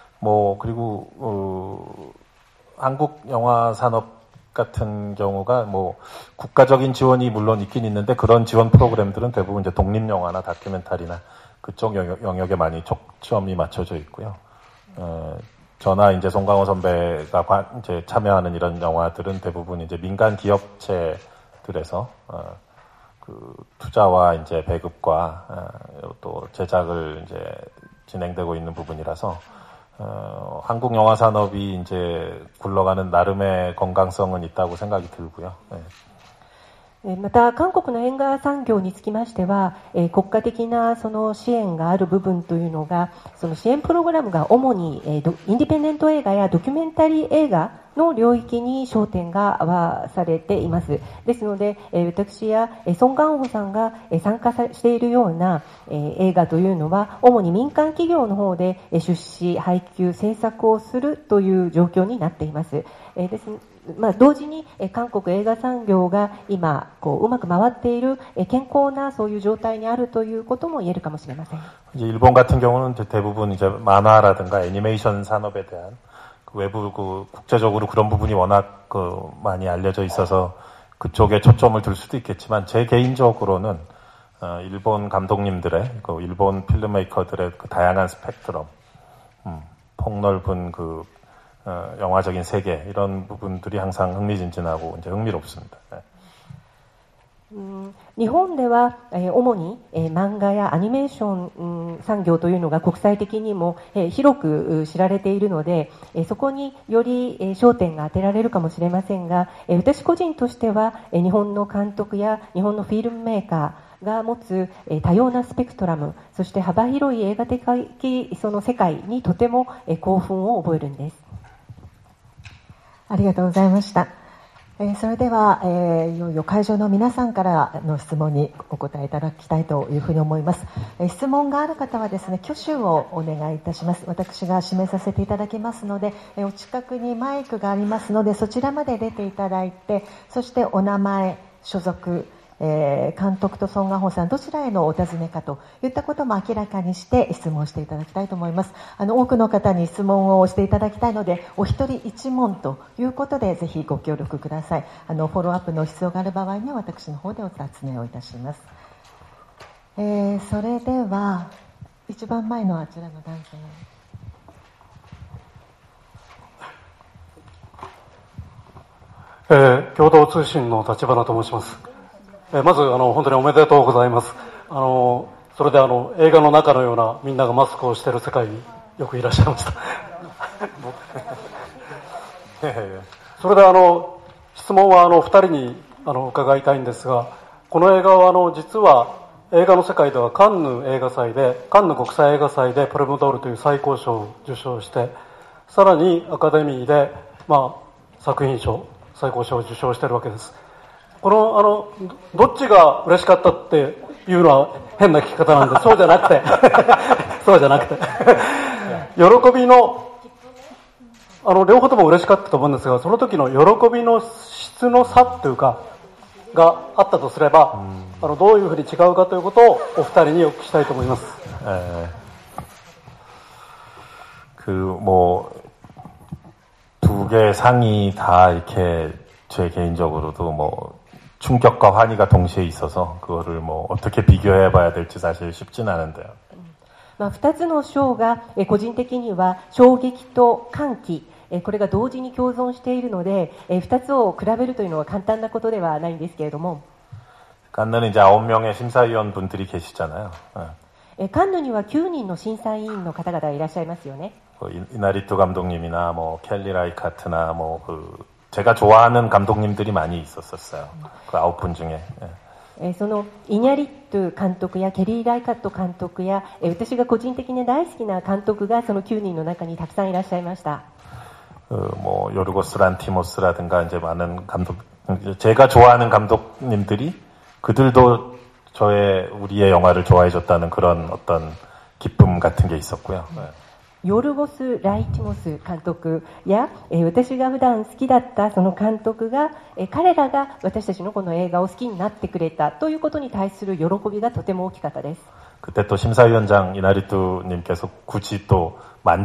그리고 한국 영화 산업 같은 경우가 국가적인 지원이 물론 있긴 있는데 그런 지원 프로그램들은 대부분 이제 독립 영화나 다큐멘터리나 그쪽 영역에 많이 초점이 맞춰져 있고요. 저나 이제 송강호 선배가 이제 참여하는 이런 영화들은 대부분 이제 민간 기업체들에서 그 투자와 이제 배급과 또 제작을 이제 진행되고 있는 부분이라서 한국 영화 산업이 이제 굴러가는 나름의 건강성은 있다고 생각이 들고요. また韓国の映画産業につきましては、国家的なその支援がある部分というのが、その支援プログラムが主にインディペンデント映画やドキュメンタリー映画の領域に焦点が合わされています。ですので、私やソン・ガンホさんが参加しているような映画というのは、主に民間企業の方で出資、配給、制作をするという状況になっています。同時に韓国映画産業が今うまく回っている健康なそういう状態にあるということも言えるかもしれません。 일본 같은 경우는 대부분 이제 만화라든가 애니메이션 산업에 대한 외부 국제적으로 그런 부분이 워낙 많이 알려져 있어서 그쪽에 초점을 둘 수도 있겠지만 제 개인적으로는 일본 감독님들의 일본 필름메이커들의 다양한 스펙트럼, 폭넓은 영화적인 세계 이런 부분들이 항상 흥미진진하고 이제 흥미롭습니다. 日本では主に漫画やアニメーション産業というのが国際的にも広く知られているので、そこにより焦点が当てられるかもしれませんが、私個人としては日本の監督や日本のフィルムメーカーが持つ多様なスペクトラム、そして幅広い映画的その世界にとても興奮を覚えるんです。 ありがとうございました。それでは、いよいよ会場の皆さんからの質問にお答えいただきたいというふうに思います。質問がある方はですね、挙手をお願いいたします。私が指名させていただきますので、お近くにマイクがありますので、そちらまで出ていただいて、そしてお名前、所属、監督とソン・ガンホさんどちらへのお尋ねかといったことも明らかにして質問していただきたいと思います。多くの方に質問をしていただきたいので、お一人一問ということでぜひご協力ください。フォローアップの必要がある場合には私の方でお尋ねをいたします。それでは一番前のあちらの男性。共同通信の立花と申します。まず本当におめでとうございます。それで映画の中のようなみんながマスクをしている世界によくいらっしゃいました。それで質問は2人に伺いたいんですが、 この映画は実は映画の世界ではカンヌ国際映画祭でパルムドールという最高賞を受賞して、さらにアカデミーで、作品賞、最高賞を受賞しているわけです。このどっちが嬉しかったっていうのは変な聞き方なんで、そうじゃなくて喜びの両方とも嬉しかったと思うんですが、その時の喜びの質の差というかがあったとすれば、どういうふうに違うかということをお二人にお聞きしたいと思います。 두 개의 상이 다 이렇게 제 개인적으로도 충격과 환희가 동시에 있어서 그거를 어떻게 비교해봐야 될지 사실 쉽진 않은데요. 2つの賞が個人的には衝撃と歓喜、これが同時に共存しているので、2つを比べるというのは簡単なことではないんですけれども、 칸느는 이제 9명의 심사위원 분들이 계시잖아요. カンヌには9人の審査委員の方々がいらっしゃいますよね。 이나리투 감독님이나 켈리 라이카트나 제가 좋아하는 감독님들이 많이 있었어요. 그 9분 중에. そのイニャリット監督やケリー・ライカット監督や、私が個人的に大好きな監督がその9人の中にたくさんいらっしゃいました。 요르고스 란티모스라든가 이제 많은 제가 좋아하는 감독님들이 그들도 우리의 영화를 좋아해줬다는 그런 어떤 기쁨 같은 게 있었고요. ヨルゴス・ライティモス監督や、私が普段好きだったその監督が、彼らが私たちのこの映画を好きになってくれたということに対する喜びがとても大きかったです。 그때 또 심사위원장 이나리투님께서 굳이 또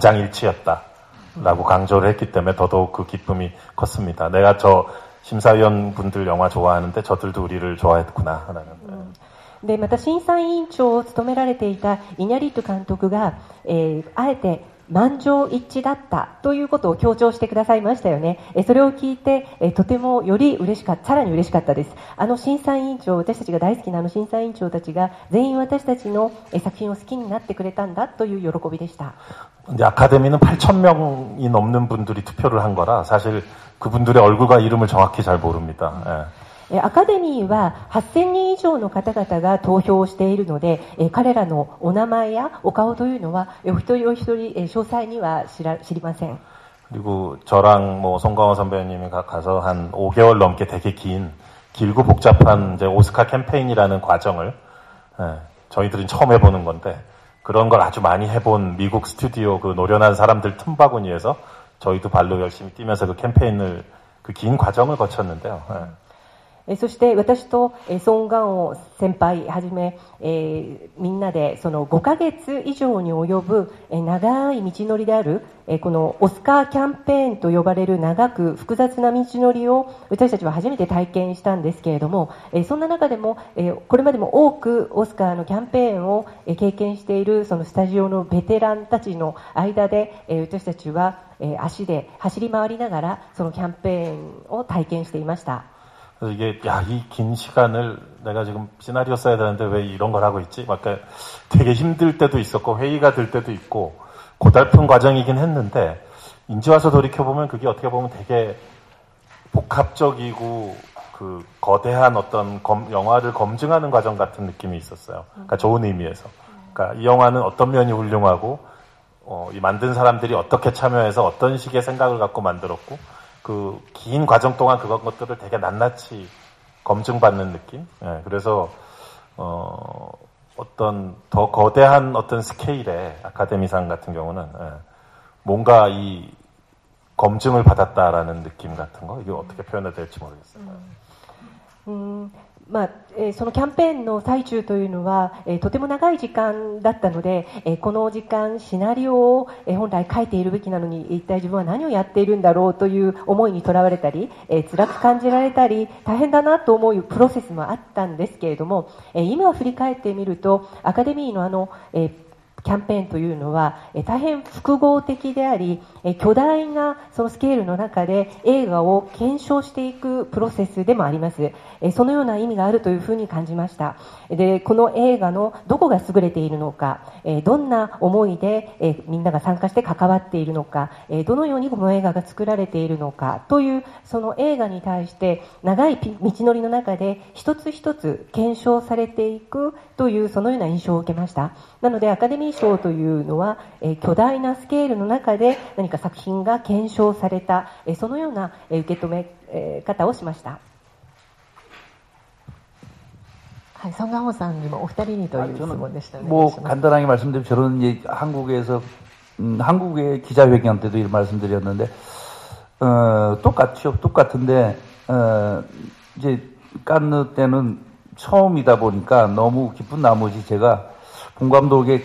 만장일치였다라고 강조를 했기 때문에 더더욱 그 기쁨이 컸습니다. 내가 저 심사위원분들 영화 좋아하는데 저들도 우리를 좋아했구나라는. でまた審査委員長を務められていたイニャリット監督が、あえて満場一致だったということを強調してくださいましたよね。それを聞いて、とてもよりさらに嬉しかったです。審査委員長、私たちが大好きな審査委員長たちが全員私たちの作品を好きになってくれたんだという喜びでした。 근데 아카데미는 8,000명이 넘는 분들이 투표를 한 거라 사실 그분들의 얼굴과 이름을 정확히 잘 모릅니다. アカデミーは8000人以上の方々が投票をしているので、彼らのお名前やお顔というのはお一人お一人詳細には知りません。 그리고 저랑 송강호 선배님이 가서 한 5개월 넘게 되게 길고 복잡한 이제 오스카 캠페인이라는 과정을 저희들은 처음 해보는 건데 그런 걸 아주 많이 해본 미국 스튜디오 그 노련한 사람들 틈바구니에서 저희도 발로 열심히 뛰면서 그 캠페인을 그 긴 과정을 거쳤는데요. そして私とソン・ガンオ先輩はじめ、みんなでその5ヶ月以上に及ぶ長い道のりであるこのオスカーキャンペーンと呼ばれる長く複雑な道のりを私たちは初めて体験したんですけれども、そんな中でもこれまでも多くオスカーのキャンペーンを経験しているそのスタジオのベテランたちの間で私たちは足で走り回りながらそのキャンペーンを体験していました。 그래서 이게 이 긴 시간을 내가 지금 시나리오 써야 되는데 왜 이런 걸 하고 있지? 막 되게 힘들 때도 있었고 회의가 들 때도 있고 고달픈 과정이긴 했는데 이제 와서 돌이켜보면 그게 어떻게 보면 되게 복합적이고 그 거대한 어떤 영화를 검증하는 과정 같은 느낌이 있었어요. 그러니까 좋은 의미에서. 그러니까 이 영화는 어떤 면이 훌륭하고 이 만든 사람들이 어떻게 참여해서 어떤 식의 생각을 갖고 만들었고 그 긴 과정 동안 그런 것들을 되게 낱낱이 검증받는 느낌. 그래서 어떤 더 거대한 어떤 스케일의 아카데미상 같은 경우는 뭔가 이 검증을 받았다라는 느낌 같은 거 이게 어떻게 표현해야 될지 모르겠어요. そのキャンペーンの最中というのは、とても長い時間だったので、この時間シナリオを、本来書いているべきなのに一体自分は何をやっているんだろうという思いにとらわれたり、辛く感じられたり大変だなと思うプロセスもあったんですけれども、今振り返ってみるとアカデミーのキャンペーンというのは大変複合的であり、巨大なそのスケールの中で映画を検証していくプロセスでもあります。そのような意味があるというふうに感じました。で、この映画のどこが優れているのか、どんな思いでみんなが参加して関わっているのか、どのようにこの映画が作られているのかというその映画に対して長い道のりの中で一つ一つ検証されていくというそのような印象を受けました。なのでアカデミー賞というのは巨大なスケールの中で何か作品が検証されたそのような受け止め方をしました。 はい、송강호さんにもお二人にという質問でしたね。 간단하게 말씀드리면 저는 이제 한국의 기자회견 때도 이런 말씀드렸는데 똑같은데 이제 칸느 때는 처음이다 보니까 너무 기쁜 나머지 제가 본 감독의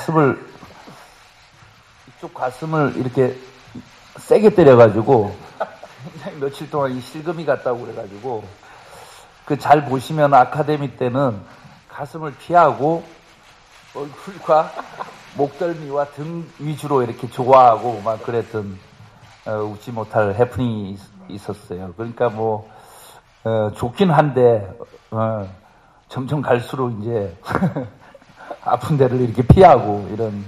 이쪽 가슴을 이렇게 세게 때려가지고 굉장히 며칠 동안 이 실금이 갔다고 그래가지고 잘 보시면 아카데미 때는 가슴을 피하고 얼굴과 목덜미와 등 위주로 이렇게 좋아하고 막 그랬던 웃지 못할 해프닝이 있었어요. 그러니까 좋긴 한데 점점 갈수록 이제 아픈 데를 이렇게 피하고 이런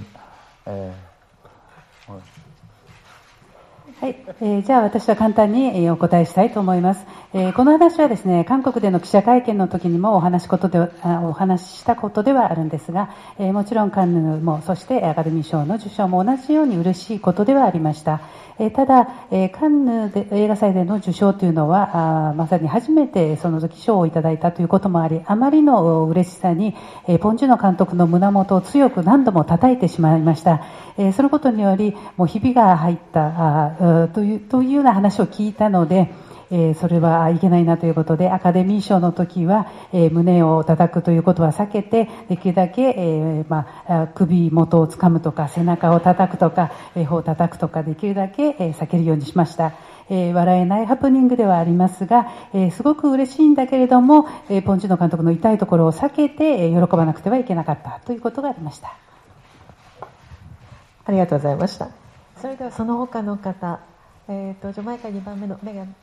はい、じゃあ私は簡単にお答えしたいと思います。この話はですね、韓国での記者会見の時にもお話ししたことではあるんですが、もちろんカンヌもそしてアカデミー賞の受賞も同じように嬉しいことではありました。ただ、カンヌで映画祭での受賞というのはまさに初めてその時賞をいただいたということもあり、あまりの嬉しさにポン・ジュノ監督の胸元を強く何度も叩いてしまいました。そのことによりもうひびが入ったというような話を聞いたので、それはいけないなということで、アカデミー賞の時は、胸を叩くということは避けて、できるだけ、首元をつかむとか、背中を叩くとか、頬を叩くとか、できるだけ、避けるようにしました。笑えないハプニングではありますが、すごく嬉しいんだけれども、ポン・ジュノ監督の痛いところを避けて、喜ばなくてはいけなかったということがありました。 ありがとうございました。それではその他の方、ジャマイカ2番目のメガン、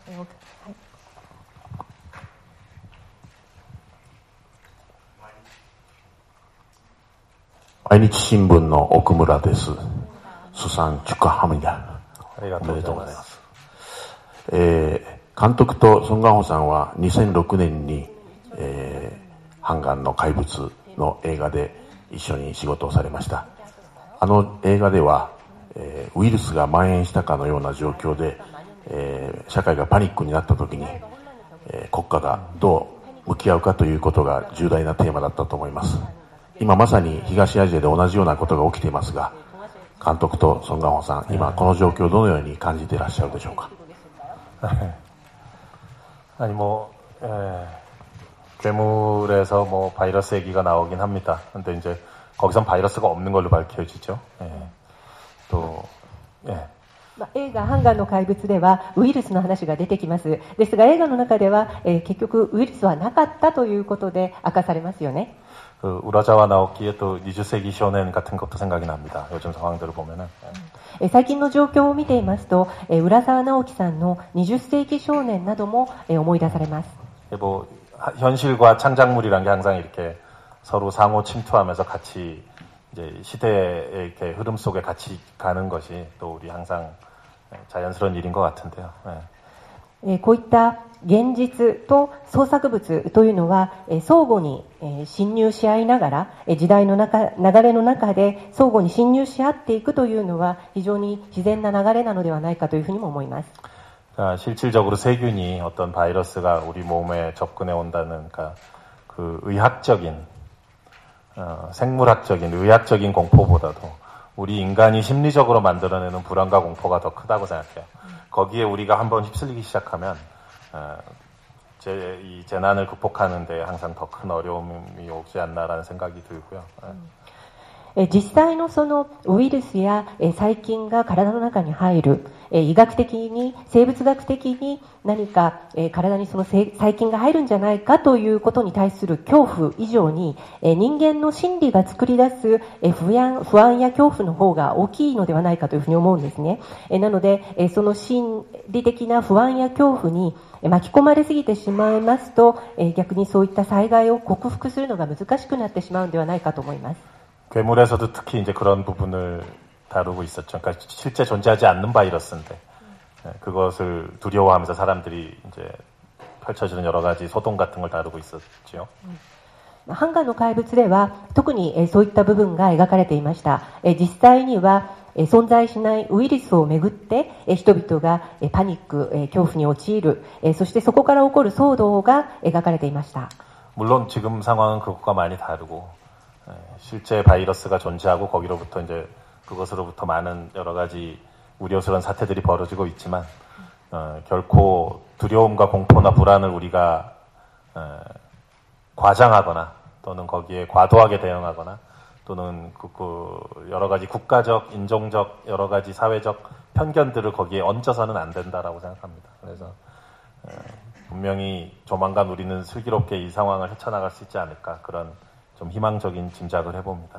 毎日新聞の奥村です。수상 축하합니다。 ありがとうございます。 監督とソン・ガンホさんは2006年に、ハンガンの怪物の映画で一緒に仕事をされました。あの映画では、ウイルスが蔓延したかのような状況で、社会がパニックになった時に、国家がどう向き合うかということが重大なテーマだったと思います。今まさに東アジアで同じようなことが起きていますが、監督とソン・ガンホさん、今この状況をどのように感じていらっしゃるでしょうか。 아니 괴물에서 바이러스 얘기가 나오긴 합니다. 근데 이제 거기선 바이러스가 없는 걸로 밝혀지죠. 또 映画ハンガーの怪物ではウイルスの話が出てきます。ですが映画の中では、結局ウイルスはなかったということで明かされますよね。 우라자와 나오키의 또 20세기少年 같은 것도 생각이 납니다. 요즘 상황들을 보면은. 最近の状況を見ていますと、浦沢直樹さんの20世紀少年なども思い出されます。 현실과 창작물이란 게 항상 이렇게 서로 상호 침투하면서 같이 이제 시대의 이렇게 흐름 속에 같이 가는 것이 또 우리 항상 자연스러운 일인 것 같은데요. こういった現実と創作物というのは相互に侵入し合いながら時代の流れの中で相互に侵入し合っていくというのは非常に自然な流れなのではないかというふうにも思います。 실질적으로 세균이 어떤 바이러스가 우리 몸에 접근해 온다는 그 의학적인 생물학적인 의학적인 공포보다도 우리 인간이 심리적으로 만들어내는 불안과 공포가 더 크다고 생각해요. 거기에 우리가 한번 휩쓸리기 시작하면 이 재난을 극복하는 데 항상 더 큰 어려움이 오지 않나라는 생각이 들고요. 実際のそのウイルスや細菌が体の中に入る、医学的に生物学的に何か体にその細菌が入るんじゃないかということに対する恐怖以上に人間の心理が作り出す不安や恐怖の方が大きいのではないかというふうに思うんですね。なのでその心理的な不安や恐怖に巻き込まれすぎてしまいますと逆にそういった災害を克服するのが難しくなってしまうのではないかと思います。 괴물에서도 특히 이제 그런 부분을 다루고 있었죠. 그러니까 실제 존재하지 않는 바이러스인데 그것을 두려워하면서 사람들이 이제 펼쳐지는 여러 가지 소동 같은 걸 다루고 있었죠. ハンガーの怪物では特にそういった部分が描かれていました。実際には存在しないウイルスをめぐって人々がパニック、恐怖に陥る、そしてそこから起こる騒動が描かれていました。 물론 지금 상황은 그것과 많이 다르고 실제 바이러스가 존재하고 거기로부터 이제 그것으로부터 많은 여러 가지 우려스러운 사태들이 벌어지고 있지만 결코 두려움과 공포나 불안을 우리가 과장하거나 또는 거기에 과도하게 대응하거나 또는 그 여러 가지 국가적, 인종적, 여러 가지 사회적 편견들을 거기에 얹어서는 안 된다라고 생각합니다. 그래서 분명히 조만간 우리는 슬기롭게 이 상황을 헤쳐나갈 수 있지 않을까 그런 좀 희망적인 짐작을 해봅니다.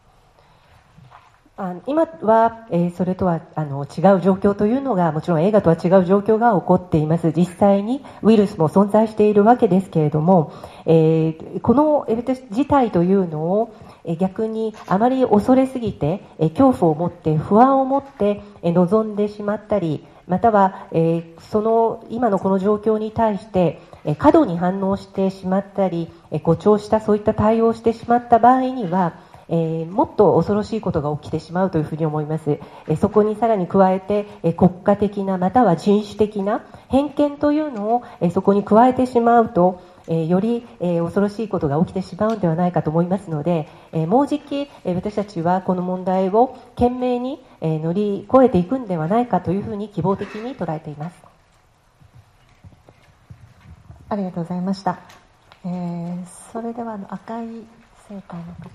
今は、それとは違う状況というのがもちろん映画とは違う状況が起こっています。実際にウイルスも存在しているわけですけれども、この事態というのを逆にあまり恐れすぎて恐怖を持って不安を持って臨んでしまったり、またはその今のこの状況に対して過度に反応してしまったり誇張したそういった対応をしてしまった場合にはもっと恐ろしいことが起きてしまうというふうに思います。そこにさらに加えて国家的なまたは人種的な偏見というのをそこに加えてしまうとより恐ろしいことが起きてしまうのではないかと思いますので、もうじき私たちはこの問題を懸命に乗り越えていくのではないかというふうに希望的に捉えています。 ありがとうございました。それでは赤いセーターの方。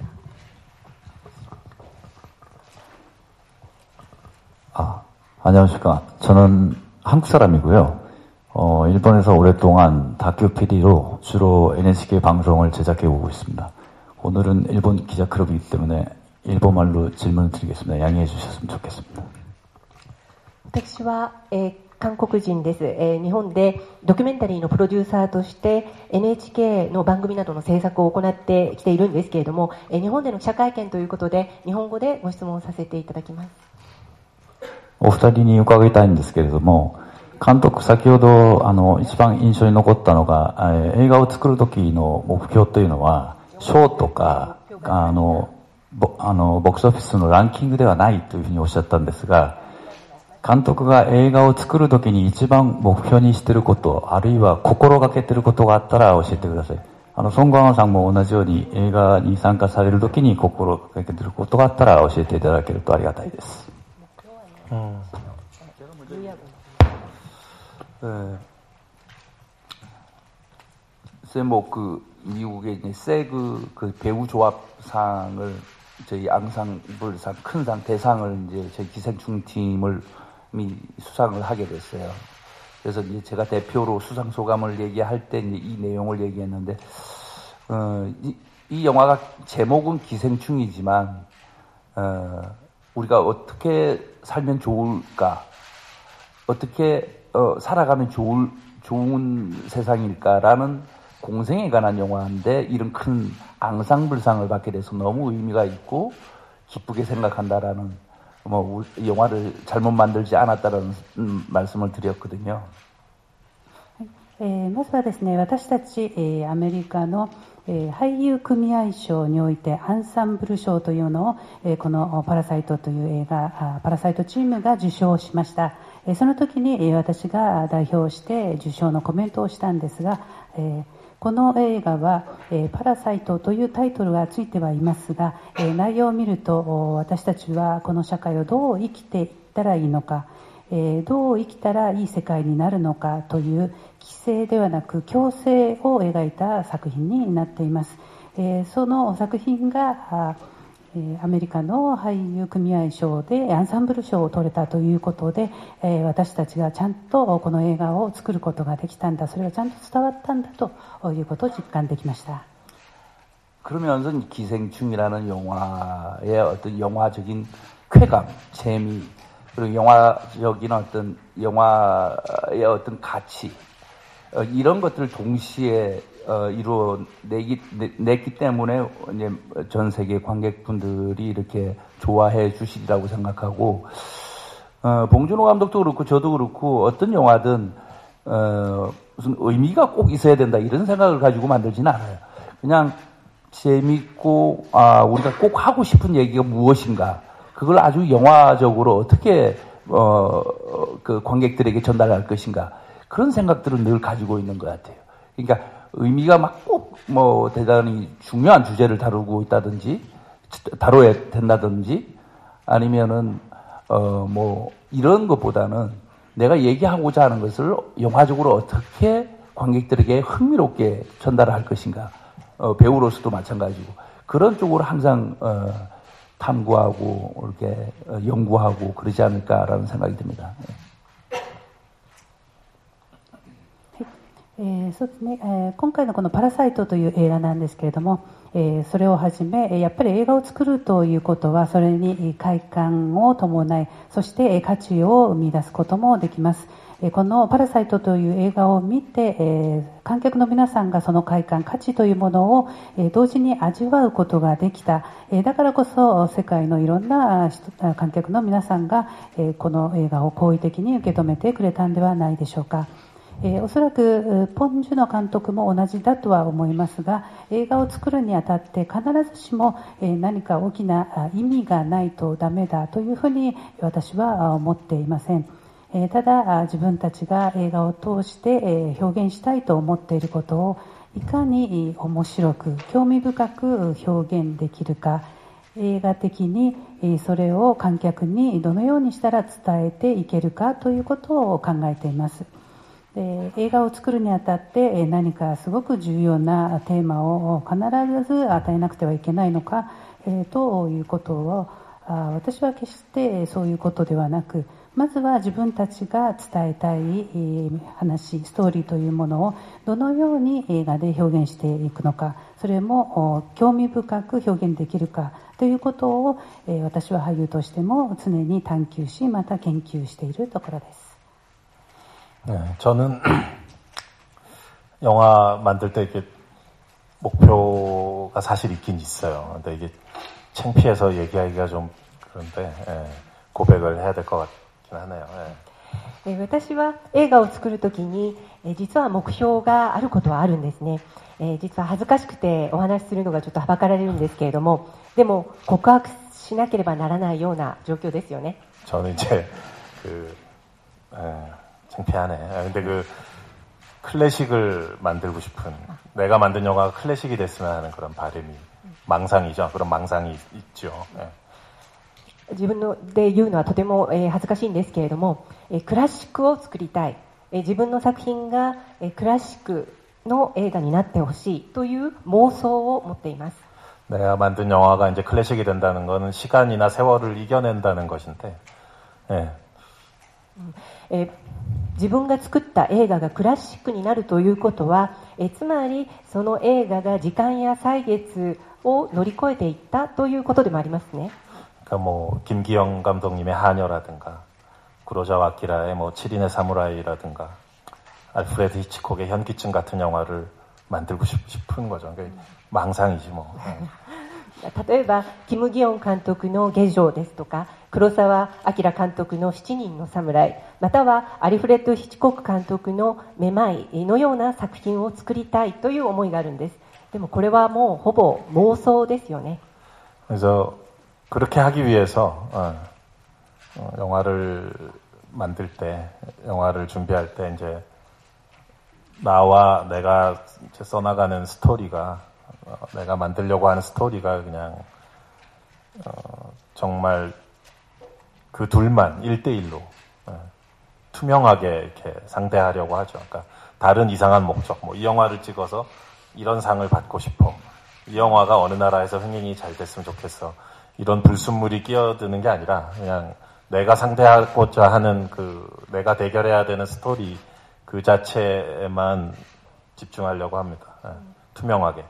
안녕하십니까. 저는 한국 사람이고요. 일본에서 오랫동안 다큐 PD로 주로 NHK 방송을 제작해 오고 있습니다. 오늘은 일본 기자 클럽이기 때문에 일본말로 질문을 드리겠습니다. 양해해 주셨으면 좋겠습니다. 私は韓国人です。日本でドキュメンタリーのプロデューサーとして NHK の番組などの制作を行ってきているんですけれども、日本での記者会見ということで日本語でご質問させていただきます。 お二人に伺いたいんですけれども、監督先ほど一番印象に残ったのが映画を作る時の目標というのは賞とかボックスオフィスのランキングではないというふうにおっしゃったんですが、監督が映画を作る時に一番目標にしていること、あるいは心がけていることがあったら教えてください。ソン・ガンホさんも同じように映画に参加される時に心がけていることがあったら教えていただけるとありがたいです。 미국의 이제 세그 그 배우 조합상을 저희 앙상블상 큰상 대상을 이제 저희 기생충 팀을 수상을 하게 됐어요. 그래서 이제 제가 대표로 수상 소감을 얘기할 때 이제 이 내용을 얘기했는데, 이 영화가 제목은 기생충이지만, 우리가 어떻게 살면 좋을까? 어떻게, 살아가면 좋은 세상일까라는 공생에 관한 영화인데, 이런 큰 앙상블상을 받게 돼서 너무 의미가 있고, 기쁘게 생각한다라는, 이 영화를 잘못 만들지 않았다라는 말씀을 드렸거든요. まずはですね、私たち、アメリカの、俳優組合賞においてアンサンブル賞というのを、このパラサイトという映画、パラサイトチームが受賞しました。その時に、私が代表して受賞のコメントをしたんですが、この映画は、パラサイトというタイトルがついてはいますが、内容を見ると私たちはこの社会をどう生きていったらいいのか、どう生きたらいい世界になるのかという規制ではなく共生を描いた作品になっています。その作品がアメリカの俳優組合賞でアンサンブル賞を取れたということで、私たちがちゃんとこの映画を作ることができたんだ、それがちゃんと伝わったんだということを実感できました。 그러면서 기생충이라는 영화의 어떤 영화적인 쾌감, 재미, 그리고 영화적인 어떤 영화의 어떤 가치, 이런 것들을 동시에 이루어냈기 때문에 이제 전 세계 관객분들이 이렇게 좋아해 주시리라고 생각하고, 봉준호 감독도 그렇고 저도 그렇고 어떤 영화든 무슨 의미가 꼭 있어야 된다 이런 생각을 가지고 만들지는 않아요. 그냥 재밌고 우리가 꼭 하고 싶은 얘기가 무엇인가, 그걸 아주 영화적으로 어떻게 그 관객들에게 전달할 것인가, 그런 생각들을 늘 가지고 있는 것 같아요. 그러니까 의미가 막 꼭 뭐 대단히 중요한 주제를 다루고 있다든지 다뤄야 된다든지 아니면은 뭐 이런 것보다는 내가 얘기하고자 하는 것을 영화적으로 어떻게 관객들에게 흥미롭게 전달할 것인가, 배우로서도 마찬가지고 그런 쪽으로 항상 탐구하고 이렇게 연구하고 그러지 않을까라는 생각이 듭니다. そうですね、今回のこのパラサイトという映画なんですけれども、それをはじめやっぱり映画を作るということはそれに快感を伴い、そして価値を生み出すこともできます。このパラサイトという映画を見て、観客の皆さんがその快感、価値というものを同時に味わうことができた。だからこそ世界のいろんな観客の皆さんがこの映画を好意的に受け止めてくれたんではないでしょうか。おそらくポン・ジュノ監督も同じだとは思いますが、映画を作るにあたって必ずしも何か大きな意味がないとダメだというふうに私は思っていません。ただ自分たちが映画を通して表現したいと思っていることをいかに面白く興味深く表現できるか、映画的にそれを観客にどのようにしたら伝えていけるかということを考えています。映画を作るにあたって何かすごく重要なテーマを必ず与えなくてはいけないのか、ということを私は決してそういうことではなく、まずは自分たちが伝えたい話、ストーリーというものをどのように映画で表現していくのか、それも興味深く表現できるかということを私は俳優としても常に探求し、また研究しているところです。 네, 저는 영화 만들 때 이렇게 목표가 사실 있긴 있어요. 근데 이게 창피해서 얘기하기가 좀 그런데 고백을 해야 될 것 같긴 하네요. 私は映画を作るときに実は目標があることはあるんですね。実は恥ずかしくてお話しするのがちょっとはばかられるんですけれども、でも告白しなければならないような状況ですよね。 저는 이제 창피하네. 근데 클래식을 만들고 싶은, 내가 만든 영화가 클래식이 됐으면 하는 그런 바람이, 망상이죠. 그런 망상이 있죠. 自分で言うのはとても恥ずかしいんですけれども、クラシックを作りたい、自分の作品がクラシックの映画になってほしいという妄想を持っています。 내가 만든 영화가 이제 클래식이 된다는 것은 시간이나 세월을 이겨낸다는 것인데, 自分が作った映画がクラシックになるということは、つまりその映画が時間や歳月を乗り越えていったということでもありますね。 그러니까 뭐 김기영 감독님의 하녀라든가 구로자와 아키라의 뭐 7인의 사무라이라든가 알프레드 히치콕의 현기증 같은 영화를 만들고 싶은 거죠. 그러니까 망상이지 뭐. 例えばキム・ギヨン監督の下城ですとか、黒澤明監督の7人の侍、またはアルフレッド・ヒチコック監督のめまいのような作品を作りたいという思いがあるんです。でもこれはもうほぼ妄想ですよね。 그래서 그렇게 하기 위해서 영화를 만들 때, 영화를 준비할 때 이제 나와 내가 이제 써나가는 스토리가, 내가 만들려고 하는 스토리가 그냥 정말 그 둘만 1대1로 투명하게 이렇게 상대하려고 하죠. 그러니까 다른 이상한 목적, 뭐 이 영화를 찍어서 이런 상을 받고 싶어, 이 영화가 어느 나라에서 흥행이 잘 됐으면 좋겠어. 이런 불순물이 끼어드는 게 아니라 그냥 내가 상대하고자 하는 내가 대결해야 되는 스토리 그 자체에만 집중하려고 합니다. 투명하게.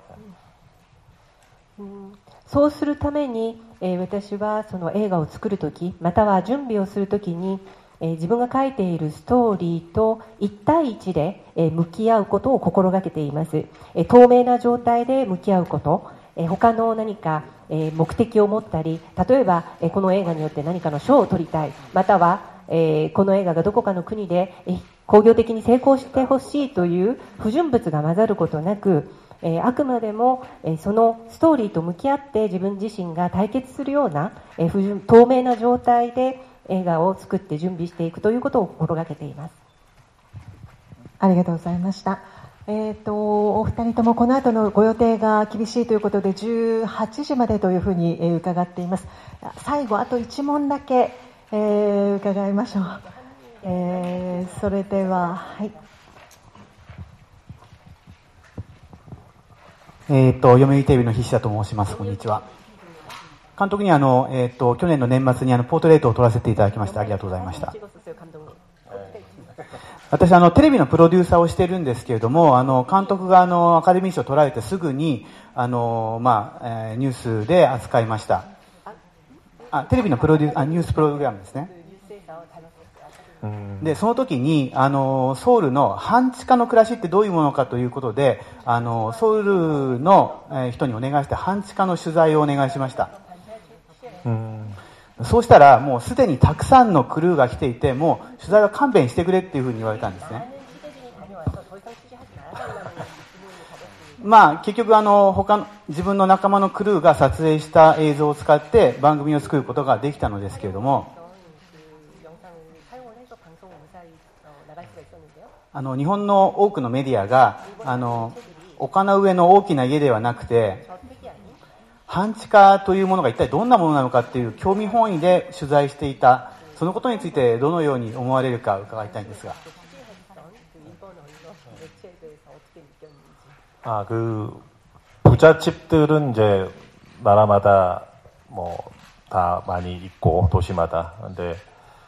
そうするために、私はその映画を作るとき、または準備をするときに、自分が書いているストーリーと1対1で、向き合うことを心がけています。透明な状態で向き合うこと、他の何か、目的を持ったり、例えば、この映画によって何かの賞を取りたい、または、この映画がどこかの国で、工業的に成功してほしいという不純物が混ざることなく、あくまでも、そのストーリーと向き合って自分自身が対決するような、透明な状態で映画を作って準備していくということを心がけています。 ありがとうございました。お二人ともこの後のご予定が厳しいということで18時までというふうに伺っています。最後あと1問だけ、伺いましょう。それでは、はい。 読売テレビの菱田と申します。こんにちは。監督に去年の年末にポートレートを撮らせていただきましてありがとうございました。私テレビのプロデューサーをしているんですけれども、監督がアカデミー賞を取られてすぐにニュースで扱いました。テレビのニュースプログラムですね。でその時にソウルの半地下の暮らしってどういうものかということでソウルの人にお願いして半地下の取材をお願いしました。そうしたらもうすでにたくさんのクルーが来ていてもう取材は勘弁してくれっていうふうに言われたんですね。結局他の自分の仲間のクルーが撮影した映像を使って番組を作ることができたのですけれども、日本の多くのメディアが丘の上の大きな家ではなくて半地下というものが一体どんなものなのかっていう興味本位で取材していた。そのことについてどのように思われるか伺いたいんですが。 부잣집들은 이제 나라마다 다 많이 있고 도시마다. 근데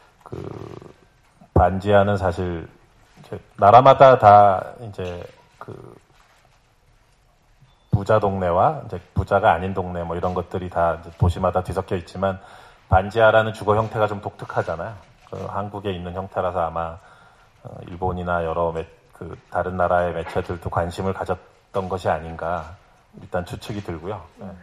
반지하는 사실 나라마다 다 이제 부자 동네와 이제 부자가 아닌 동네 이런 것들이 다 이제 도시마다 뒤섞여 있지만 반지하라는 주거 형태가 좀 독특하잖아요. 한국에 있는 형태라서 아마 일본이나 여러 다른 나라의 매체들도 관심을 가졌던 것이 아닌가 일단 추측이 들고요.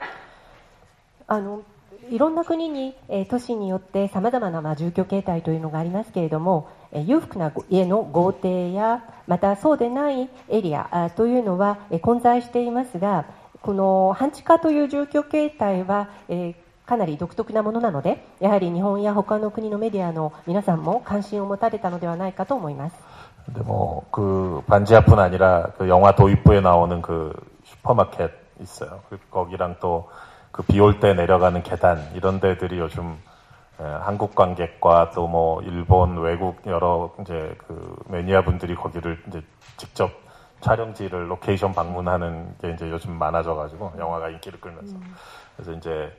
いろんな国に、都市によって様々な住居形態というのがありますけれども、裕福な家の豪邸やまたそうでないエリアというのは混在していますが、この半地下という住居形態は、かなり独特なものなので、やはり日本や他の国のメディアの皆さんも関心を持たれたのではないかと思います。 근데 반지하뿐 아니라 영화 도입부에 나오는 슈퍼마켓 있어요. 거기랑 또 비 올 때 내려가는 계단 이런 데들이 요즘 한국 관객과 또 일본 외국 여러 이제 매니아 분들이 거기를 이제 직접 촬영지를 로케이션 방문하는 게 이제 요즘 많아져가지고 영화가 인기를 끌면서 그래서 이제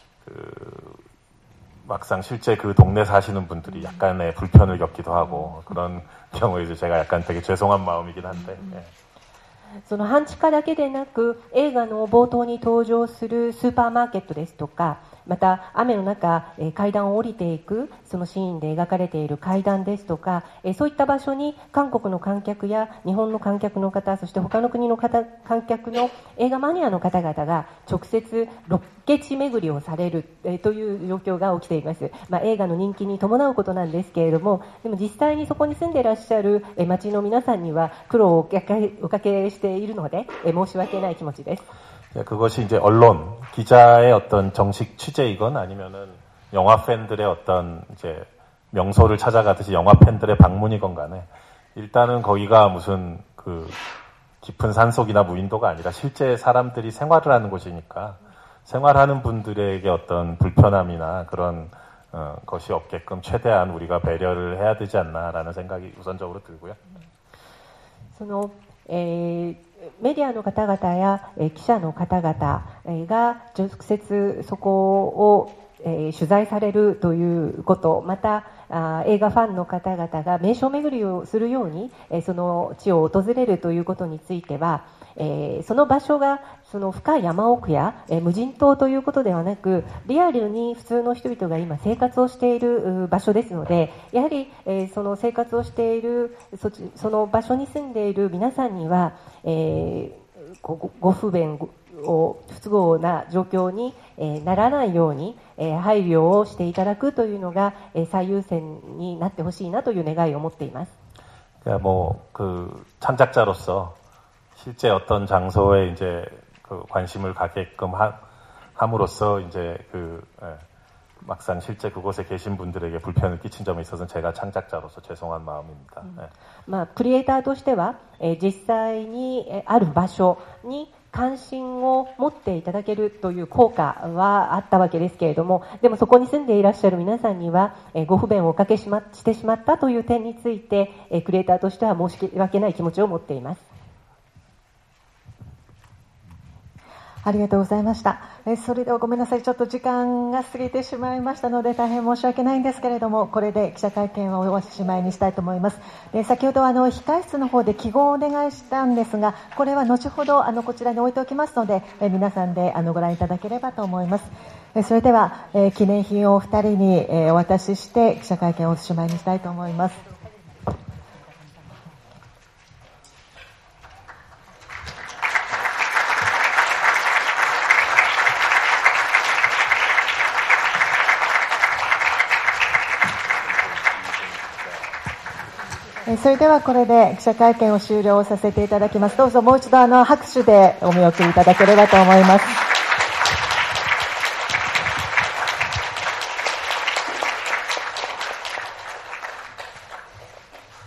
막상 실제 그 동네 사시는 분들이 약간의 불편을 겪기도 하고 그런 경우에 이제 제가 약간 되게 죄송한 마음이긴 한데. その半地下だけでなく映画の冒頭に登場するスーパーマーケットですとかまた雨の中階段を降りていくそのシーンで描かれている階段ですとかそういった場所に韓国の観客や日本の観客の方そして他の国の観客の映画マニアの方々が直接ロケ地巡りをされるという状況が起きています。映画の人気に伴うことなんですけれどもでも実際にそこに住んでいらっしゃる町の皆さんには苦労をおかけしているので申し訳ない気持ちです。 그것이 이제 언론, 기자의 어떤 정식 취재이건 아니면은 영화 팬들의 어떤 이제 명소를 찾아가듯이 영화 팬들의 방문이건 간에 일단은 거기가 무슨 깊은 산속이나 무인도가 아니라 실제 사람들이 생활을 하는 곳이니까 생활하는 분들에게 어떤 불편함이나 그런 것이 없게끔 최대한 우리가 배려를 해야 되지 않나라는 생각이 우선적으로 들고요. メディアの方々や記者の方々が直接そこを取材されるということ、また映画ファンの方々が名所巡りをするようにその地を訪れるということについては、その場所がその深い山奥や無人島ということではなく、リアルに普通の人々が今生活をしている場所ですので、やはりその生活をしているその場所に住んでいる皆さんにはご不便不都合な状況にならないように配慮をしていただくというのが最優先になってほしいなという願いを持っています。 참작자로서 실제 어떤 장소에 이제 관심을 가게끔 함으로써 이제 막상 실제 그곳에 계신 분들에게 불편을 끼친 점에 있어서는 제가 창작자로서 죄송한 마음입니다. クリエイターとしては実際にある場所に関心を持っていただけるという効果はあったわけですけれども、でもそこに住んでいらっしゃる皆さんにはご不便をおかけしてしまったという点についてクリエイターとしては申し訳ない気持ちを持っています。 ありがとうございました。それではごめんなさい、ちょっと時間が過ぎてしまいましたので大変申し訳ないんですけれども、これで記者会見をおしまいにしたいと思います。先ほど控室の方で記号をお願いしたんですが、これは後ほどこちらに置いておきますので、皆さんでご覧いただければと思います。それでは記念品をお二人にお渡しして記者会見をおしまいにしたいと思います。それではこれで記者会見を終了させていただきます。どうぞもう一度拍手でお見送りいただければと思います。